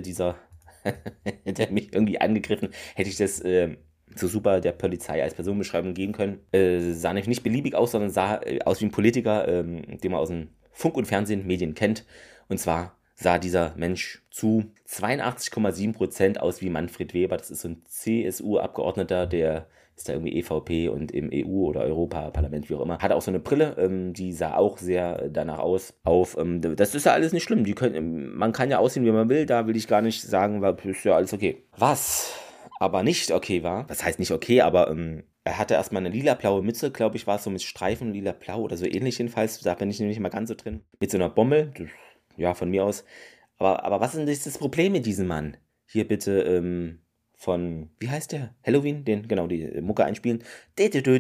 er mich irgendwie angegriffen, hätte ich das so super der Polizei als Personenbeschreibung geben können. Sah nicht beliebig aus, sondern sah aus wie ein Politiker, den man aus dem Funk und Fernsehen, Medien kennt. Und zwar sah dieser Mensch zu 82,7% aus wie Manfred Weber. Das ist so ein CSU-Abgeordneter, der ist da irgendwie EVP und im EU- oder Europaparlament, wie auch immer. Hatte auch so eine Brille, die sah auch sehr danach aus. Das ist ja alles nicht schlimm. Man kann ja aussehen, wie man will. Da will ich gar nicht sagen, weil ist ja alles okay. Was aber nicht okay war, das heißt nicht okay, aber er hatte erstmal eine lila-blaue Mütze, glaube ich, war es so mit Streifen, lila-blau oder so ähnlich jedenfalls. Da bin ich nämlich mal ganz so drin. Mit so einer Bommel, ja, von mir aus. Aber was ist denn das Problem mit diesem Mann? Hier bitte von, wie heißt der? Halloween? Die Mucke einspielen. Genau,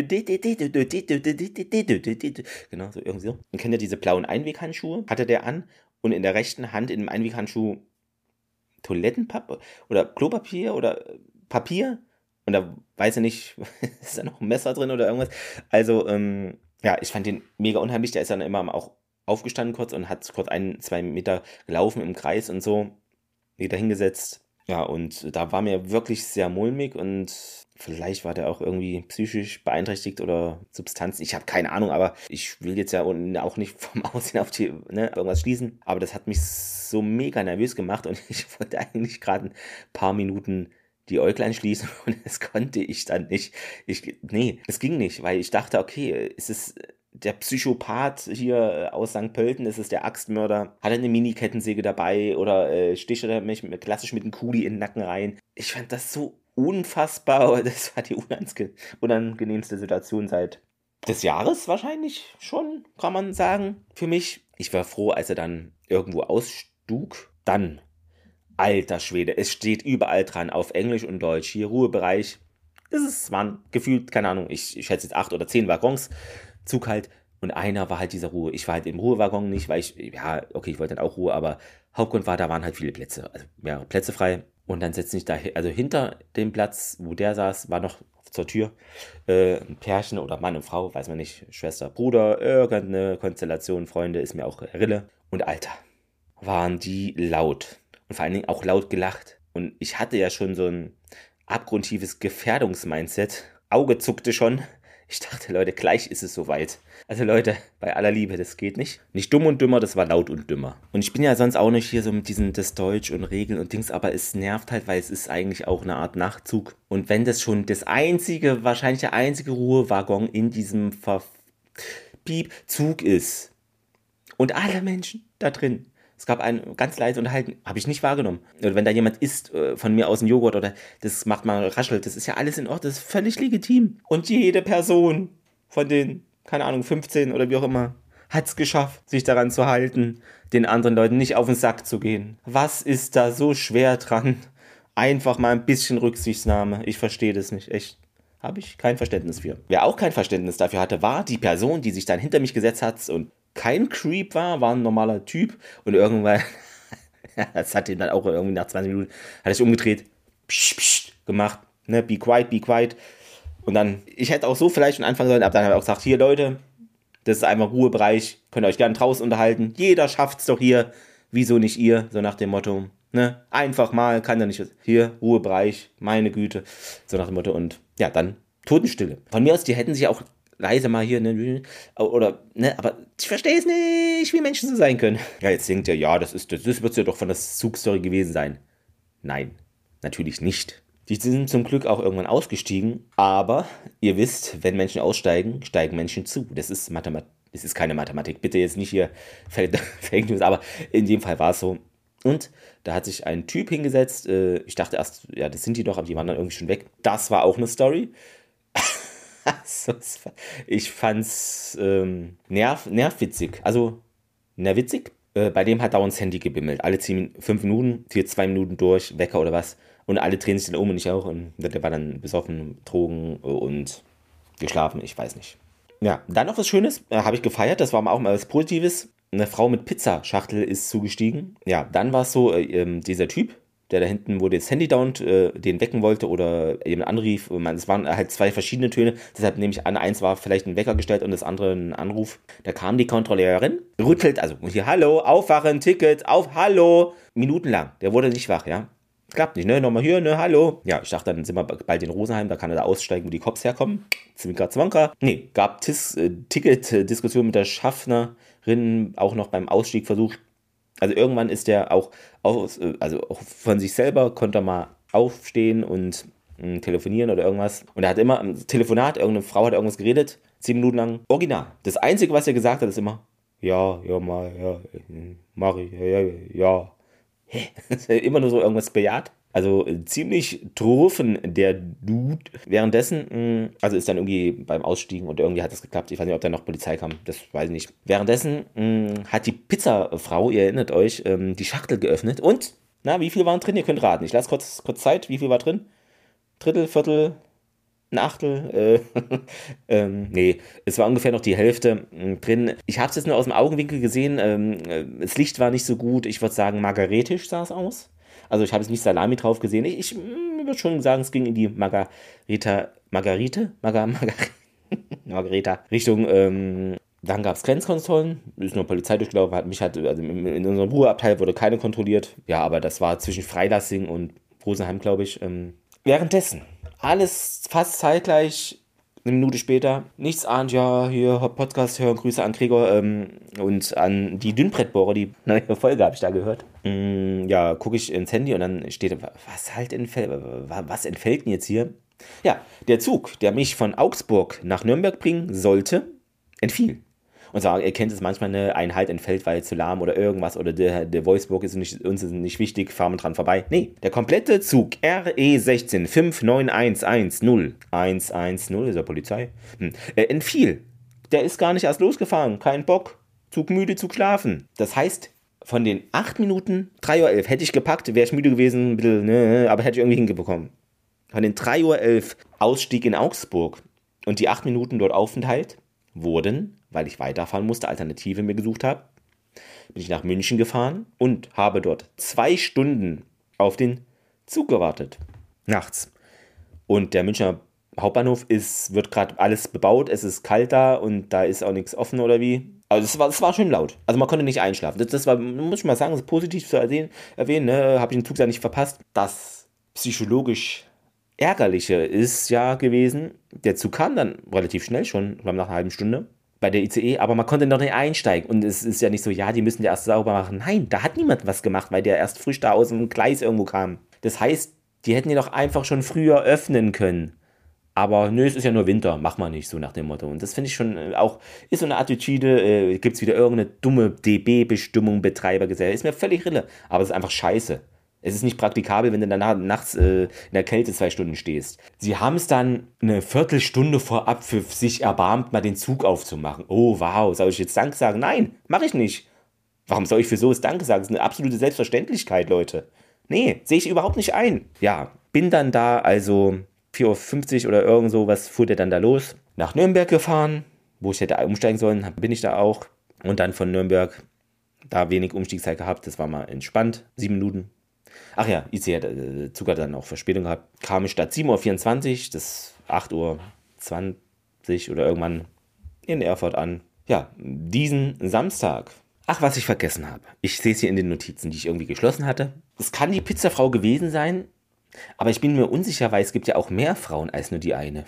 so irgendwie so. Und kennt ihr diese blauen Einweghandschuhe? Hatte der an und in der rechten Hand in dem Einweghandschuh Toilettenpappe oder Klopapier oder Papier und da weiß ich nicht, ist da noch ein Messer drin oder irgendwas. Also, ja, ich fand den mega unheimlich. Der ist dann immer auch aufgestanden kurz und hat kurz 1-2 Meter gelaufen im Kreis und so, wieder hingesetzt. Ja, und da war mir wirklich sehr mulmig und vielleicht war der auch irgendwie psychisch beeinträchtigt oder Substanzen. Ich habe keine Ahnung, aber ich will jetzt ja auch nicht vom Aussehen auf irgendwas schließen. Aber das hat mich so mega nervös gemacht und ich wollte eigentlich gerade ein paar Minuten die Äuglein schließen und das konnte ich dann nicht. Es ging nicht, weil ich dachte, okay, ist es der Psychopath hier aus St. Pölten, ist es der Axtmörder, hat er eine Mini-Kettensäge dabei oder sticht er mich klassisch mit einem Kuli in den Nacken rein. Ich fand das so unfassbar, das war die unangenehmste Situation seit des Jahres wahrscheinlich schon, kann man sagen, für mich. Ich war froh, als er dann irgendwo ausstug. Dann, alter Schwede, es steht überall dran, auf Englisch und Deutsch, hier Ruhebereich. Es waren gefühlt, keine Ahnung, ich schätze jetzt 8 oder 10 Waggons, Zug halt, und einer war halt dieser Ruhe. Ich war halt im Ruhewaggon nicht, weil ich wollte dann auch Ruhe, aber Hauptgrund war, da waren halt viele Plätze, also mehrere Plätze frei. Und dann setze ich da, also hinter dem Platz, wo der saß, war noch zur Tür ein Pärchen oder Mann und Frau, weiß man nicht, Schwester, Bruder, irgendeine Konstellation, Freunde, ist mir auch Rille. Und Alter, waren die laut. Und vor allen Dingen auch laut gelacht. Und ich hatte ja schon so ein abgrundtiefes Gefährdungsmindset. Auge zuckte schon. Ich dachte, Leute, gleich ist es soweit. Also Leute, bei aller Liebe, das geht nicht. Nicht dumm und dümmer, das war laut und dümmer. Und ich bin ja sonst auch nicht hier so mit das Deutsch und Regeln und Dings, aber es nervt halt, weil es ist eigentlich auch eine Art Nachtzug. Und wenn das schon wahrscheinlich der einzige Ruhewaggon in diesem Zug ist Und alle Menschen da drin. Es gab ein ganz leise Unterhalten, habe ich nicht wahrgenommen. Oder wenn da jemand isst, von mir aus ein Joghurt oder das macht mal raschelt, das ist ja alles in Ordnung, das ist völlig legitim. Und jede Person von den, keine Ahnung, 15 oder wie auch immer, hat es geschafft, sich daran zu halten, den anderen Leuten nicht auf den Sack zu gehen. Was ist da so schwer dran? Einfach mal ein bisschen Rücksichtnahme. Ich verstehe das nicht, echt. Habe ich kein Verständnis für. Wer auch kein Verständnis dafür hatte, war die Person, die sich dann hinter mich gesetzt hat und kein Creep war ein normaler Typ. Und irgendwann, das hat ihn dann auch irgendwie nach 20 Minuten, hat er sich umgedreht, psch, psch, gemacht, ne, be quiet, be quiet. Und dann, ich hätte auch so vielleicht schon anfangen sollen, aber dann habe ich auch gesagt, hier Leute, das ist einfach Ruhebereich, könnt ihr euch gerne draußen unterhalten, jeder schafft's doch hier, wieso nicht ihr, so nach dem Motto, ne, einfach mal, kann ja nicht, hier, Ruhebereich, meine Güte, so nach dem Motto und ja, dann Totenstille. Von mir aus, die hätten sich auch leise mal hier, ne, oder, ne, aber ich verstehe es nicht, wie Menschen so sein können. Ja, jetzt denkt ihr, ja, das wird ja doch von der Zugstory gewesen sein. Nein, natürlich nicht. Die sind zum Glück auch irgendwann ausgestiegen, aber ihr wisst, wenn Menschen aussteigen, steigen Menschen zu. Das ist Mathematik, das ist keine Mathematik, bitte jetzt nicht hier Fake News, aber in dem Fall war es so. Und da hat sich ein Typ hingesetzt, ich dachte erst, ja, das sind die doch, aber die waren dann irgendwie schon weg. Das war auch eine Story. Ich fand's nervwitzig. Also, nervwitzig. Bei dem hat dauernd das Handy gebimmelt. Alle 5 Minuten, 2 Minuten durch, Wecker oder was. Und alle drehen sich dann um und ich auch. Und der war dann besoffen, Drogen und geschlafen, ich weiß nicht. Ja, dann noch was Schönes, habe ich gefeiert. Das war auch mal was Positives. Eine Frau mit Pizzaschachtel ist zugestiegen. Ja, dann war es so, dieser Typ, der da hinten, wo das Handy downt, den wecken wollte oder jemand anrief. Es waren halt 2 verschiedene Töne, deshalb nehme ich an, eins war vielleicht ein Wecker gestellt und das andere ein Anruf. Da kam die Kontrolleurin, rüttelt, also hier, hallo, aufwachen, Ticket, auf, hallo, minutenlang. Der wurde nicht wach, ja. Klappt nicht, ne, nochmal hier, ne, hallo. Ja, ich dachte, dann sind wir bald in Rosenheim, da kann er da aussteigen, wo die Cops herkommen. Zwinker, zwonker. Nee, gab Ticket-Diskussion mit der Schaffnerin, auch noch beim Ausstieg versucht. Also irgendwann ist der auch von sich selber, konnte er mal aufstehen und telefonieren oder irgendwas. Und er hat immer im Telefonat, irgendeine Frau hat irgendwas geredet, 10 Minuten lang, original. Das Einzige, was er gesagt hat, ist immer, ja, mach ich, ja. Immer nur so irgendwas bejaht. Also ziemlich truffen der Dude. Währenddessen, also ist dann irgendwie beim Ausstiegen und irgendwie hat das geklappt. Ich weiß nicht, ob da noch Polizei kam, das weiß ich nicht. Währenddessen hat die Pizzafrau, ihr erinnert euch, die Schachtel geöffnet und, na, wie viel waren drin? Ihr könnt raten. Ich lasse kurz Zeit. Wie viel war drin? Drittel, Viertel, ein Achtel? Nee, es war ungefähr noch die Hälfte drin. Ich habe es jetzt nur aus dem Augenwinkel gesehen. Das Licht war nicht so gut. Ich würde sagen, margaretisch sah es aus. Also ich habe jetzt nicht Salami drauf gesehen. Ich würde schon sagen, es ging in die Margarita Richtung. Dann gab es Grenzkontrollen. Ist nur Polizei durchgelaufen. Also in unserem Ruheabteil wurde keine kontrolliert. Ja, aber das war zwischen Freilassing und Rosenheim, glaube ich. Währenddessen, alles fast zeitgleich, eine Minute später, nichts ahnt, ja, hier Podcast hören, Grüße an Gregor und an die Dünnbrettbohrer, die neue Folge habe ich da gehört. Ja, gucke ich ins Handy und dann steht, was entfällt denn jetzt hier? Ja, der Zug, der mich von Augsburg nach Nürnberg bringen sollte, entfiel. Und zwar, ihr kennt es manchmal, ein Halt entfällt, weil zu lahm oder irgendwas oder der Voicebook uns ist nicht wichtig, fahren wir dran vorbei. Nee, der komplette Zug RE16 59110 ist ja Polizei, entfiel. Der ist gar nicht erst losgefahren, kein Bock, Zug müde, Zug schlafen. Das heißt, von den 8 Minuten, 3:11 Uhr hätte ich gepackt, wäre ich müde gewesen, ein bisschen, aber hätte ich irgendwie hingebekommen. Von den 3:11 Uhr Ausstieg in Augsburg und die 8 Minuten dort Aufenthalt wurden, weil ich weiterfahren musste, Alternative mir gesucht habe, bin ich nach München gefahren und habe dort 2 Stunden auf den Zug gewartet. Nachts. Und der Münchner Hauptbahnhof wird gerade alles bebaut, es ist kalt da und da ist auch nichts offen oder wie. Also es war schön laut. Also man konnte nicht einschlafen. Das war, muss ich mal sagen, das ist positiv zu erwähnen, ne? Habe ich den Zug ja nicht verpasst. Das psychologisch Ärgerliche ist ja gewesen, der Zug kam dann relativ schnell schon, nach einer halben Stunde, bei der ICE, aber man konnte noch nicht einsteigen. Und es ist ja nicht so, ja, die müssen ja erst sauber machen. Nein, da hat niemand was gemacht, weil der erst frisch da aus dem Gleis irgendwo kam. Das heißt, die hätten ihn doch einfach schon früher öffnen können. Aber nö, es ist ja nur Winter, mach mal nicht, so nach dem Motto. Und das finde ich schon auch, ist so eine Attitüde, gibt es wieder irgendeine dumme DB-Bestimmung, Betreibergesetz, ist mir völlig Rille. Aber es ist einfach scheiße. Es ist nicht praktikabel, wenn du dann nachts in der Kälte 2 Stunden stehst. Sie haben es dann eine Viertelstunde vor Abpfiff sich erbarmt, mal den Zug aufzumachen. Oh, wow, soll ich jetzt Dank sagen? Nein, mache ich nicht. Warum soll ich für sowas Danke sagen? Das ist eine absolute Selbstverständlichkeit, Leute. Nee, sehe ich überhaupt nicht ein. Ja, bin dann da, also 4:50 Uhr oder irgend sowas, fuhr der dann da los. Nach Nürnberg gefahren, wo ich hätte umsteigen sollen, bin ich da auch. Und dann von Nürnberg, da wenig Umstiegszeit gehabt, das war mal entspannt, 7 Minuten. Ach ja, IC Zug hat dann auch Verspätung gehabt. Kam ich statt 7:24 Uhr, das 8:20 Uhr oder irgendwann in Erfurt an. Ja, diesen Samstag. Ach, was ich vergessen habe. Ich sehe es hier in den Notizen, die ich irgendwie geschlossen hatte. Es kann die Pizzafrau gewesen sein, aber ich bin mir unsicher, weil es gibt ja auch mehr Frauen als nur die eine.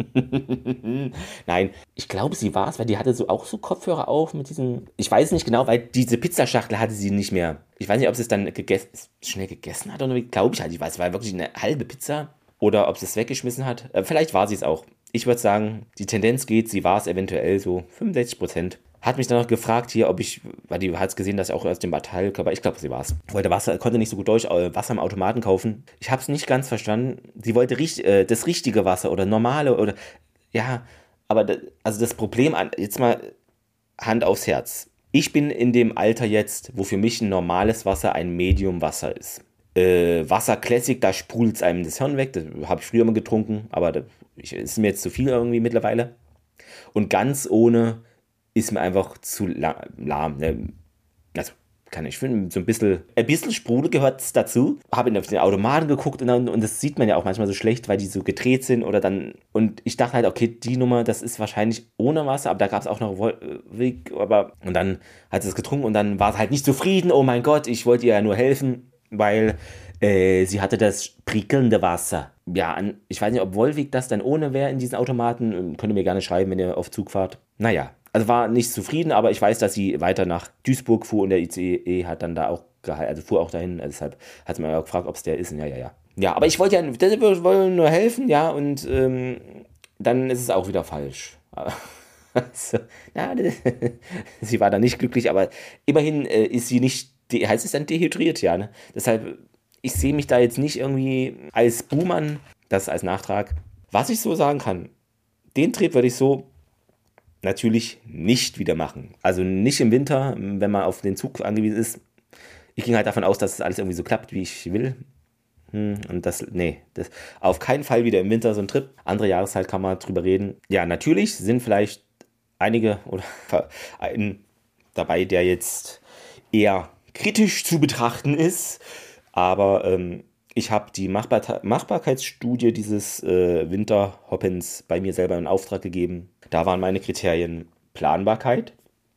Nein, ich glaube, sie war es, weil die hatte auch so Kopfhörer auf mit diesem... Ich weiß nicht genau, weil diese Pizzaschachtel hatte sie nicht mehr. Ich weiß nicht, ob sie es dann schnell gegessen hat oder wie, glaube ich halt. Ich weiß, es war wirklich eine halbe Pizza oder ob sie es weggeschmissen hat. Vielleicht war sie es auch. Ich würde sagen, die Tendenz geht, sie war es eventuell so 65%. Hat mich dann noch gefragt hier, ob ich, weil die hat gesehen, dass ich auch aus dem Batallkörper, ich glaube, sie war es. Wollte Wasser, konnte nicht so gut Deutsch, Wasser im Automaten kaufen. Ich habe es nicht ganz verstanden. Sie wollte das richtige Wasser oder normale oder, ja, aber also das Problem, jetzt mal Hand aufs Herz. Ich bin in dem Alter jetzt, wo für mich ein normales Wasser ein Medium-Wasser ist. Wasser Classic, da sprudelt es einem das Hirn weg. Das habe ich früher mal getrunken, aber das ist mir jetzt zu viel irgendwie mittlerweile. Und ganz ohne ist mir einfach zu lahm. Ne? Also, ich finde, so ein bisschen Sprudel gehört dazu. Habe auf den Automaten geguckt und das sieht man ja auch manchmal so schlecht, weil die so gedreht sind oder dann. Und ich dachte halt, okay, die Nummer, das ist wahrscheinlich ohne Wasser, aber da gab es auch noch und dann hat sie es getrunken und dann war sie halt nicht zufrieden. Oh mein Gott, ich wollte ihr ja nur helfen, weil sie hatte das prickelnde Wasser. Ja, ich weiß nicht, ob Wolwig das dann ohne wäre in diesen Automaten. Könnt ihr mir gerne schreiben, wenn ihr auf Zug fahrt. Naja, also war nicht zufrieden, aber ich weiß, dass sie weiter nach Duisburg fuhr und der ICE hat dann da auch gehalten, also fuhr auch dahin. Deshalb hat sie mir auch gefragt, ob es der ist. Und ja. Ja, aber ich wollte ja nur helfen, ja, und dann ist es auch wieder falsch. Also, ja, sie war da nicht glücklich, aber immerhin ist sie nicht, heißt es dann dehydriert, ja, ne? Deshalb, ich sehe mich da jetzt nicht irgendwie als Buhmann, das als Nachtrag. Was ich so sagen kann, den Trip würde ich so natürlich nicht wieder machen. Also nicht im Winter, wenn man auf den Zug angewiesen ist. Ich ging halt davon aus, dass es alles irgendwie so klappt, wie ich will. Und das auf keinen Fall wieder im Winter so ein Trip. Andere Jahreszeit kann man drüber reden. Ja, natürlich sind vielleicht einige oder einen dabei, der jetzt eher kritisch zu betrachten ist. Aber ich habe die Machbarkeitsstudie dieses Winterhoppens bei mir selber in Auftrag gegeben. Da waren meine Kriterien Planbarkeit.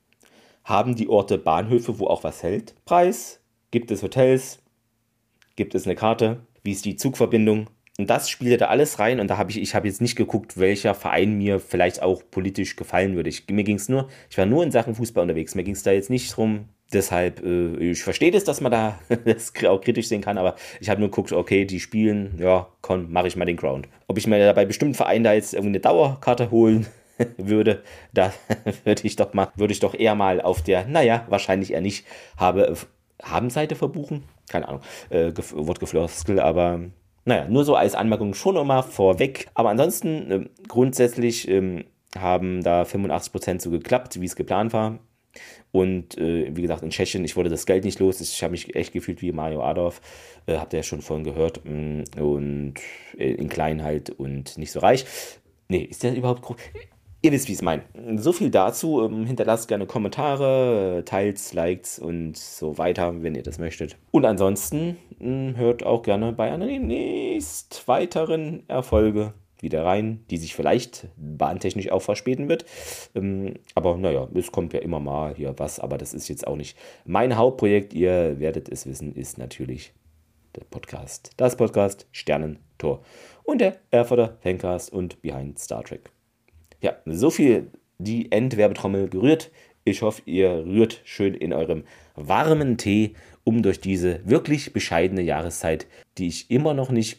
Haben die Orte Bahnhöfe, wo auch was hält? Preis? Gibt es Hotels? Gibt es eine Karte? Wie ist die Zugverbindung? Und das spielte da alles rein. Und da habe ich habe jetzt nicht geguckt, welcher Verein mir vielleicht auch politisch gefallen würde. Ich war nur in Sachen Fußball unterwegs. Mir ging es da jetzt nicht drum. Deshalb, ich verstehe das, dass man da das auch kritisch sehen kann, aber ich habe nur geguckt, okay, die spielen, ja, komm, mache ich mal den Ground. Ob ich mir bei bestimmten Vereinen da jetzt irgendwie eine Dauerkarte holen würde, da würde ich doch eher mal auf der, wahrscheinlich eher nicht, Habenseite verbuchen? Keine Ahnung, Wortgefloskel, aber nur so als Anmerkung schon immer vorweg. Aber ansonsten, grundsätzlich haben da 85% so geklappt, wie es geplant war. Und wie gesagt, in Tschechien, ich wurde das Geld nicht los. Ich habe mich echt gefühlt wie Mario Adorf. Habt ihr ja schon vorhin gehört. Und in klein halt und nicht so reich. Nee, ist der überhaupt groß? Ihr wisst, wie ich es meine. So viel dazu. Hinterlasst gerne Kommentare, teilt, liked und so weiter, wenn ihr das möchtet. Und ansonsten hört auch gerne bei einer nächst weiteren Erfolge wieder rein, die sich vielleicht bahntechnisch auch verspäten wird. Aber es kommt ja immer mal hier was, aber das ist jetzt auch nicht mein Hauptprojekt. Ihr werdet es wissen, ist natürlich der Podcast. Das Podcast Sternentor und der Erfurter Fancast und Behind Star Trek. Ja, so viel die Endwerbetrommel gerührt. Ich hoffe, ihr rührt schön in eurem warmen Tee, um durch diese wirklich bescheidene Jahreszeit, die ich immer noch nicht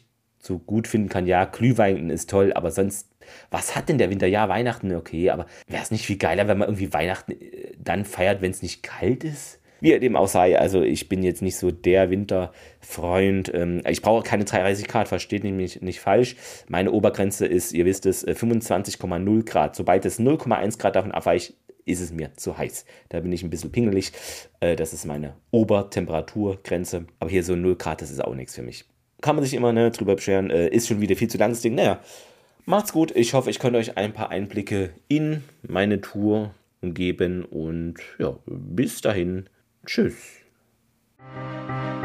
so gut finden kann. Ja, Glühwein ist toll, aber sonst, was hat denn der Winter? Ja, Weihnachten, okay, aber wäre es nicht viel geiler, wenn man irgendwie Weihnachten dann feiert, wenn es nicht kalt ist? Wie dem auch sei, also ich bin jetzt nicht so der Winterfreund. Ich brauche keine 30 Grad, versteht mich nicht falsch. Meine Obergrenze ist, ihr wisst es, 25,0 Grad. Sobald es 0,1 Grad davon abweicht, ist es mir zu heiß. Da bin ich ein bisschen pingelig. Das ist meine Obertemperaturgrenze. Aber hier so 0 Grad, das ist auch nichts für mich. Kann man sich immer drüber beschweren. Ist schon wieder viel zu langes Ding. Naja, macht's gut. Ich hoffe, ich konnte euch ein paar Einblicke in meine Tour geben. Und ja, bis dahin. Tschüss.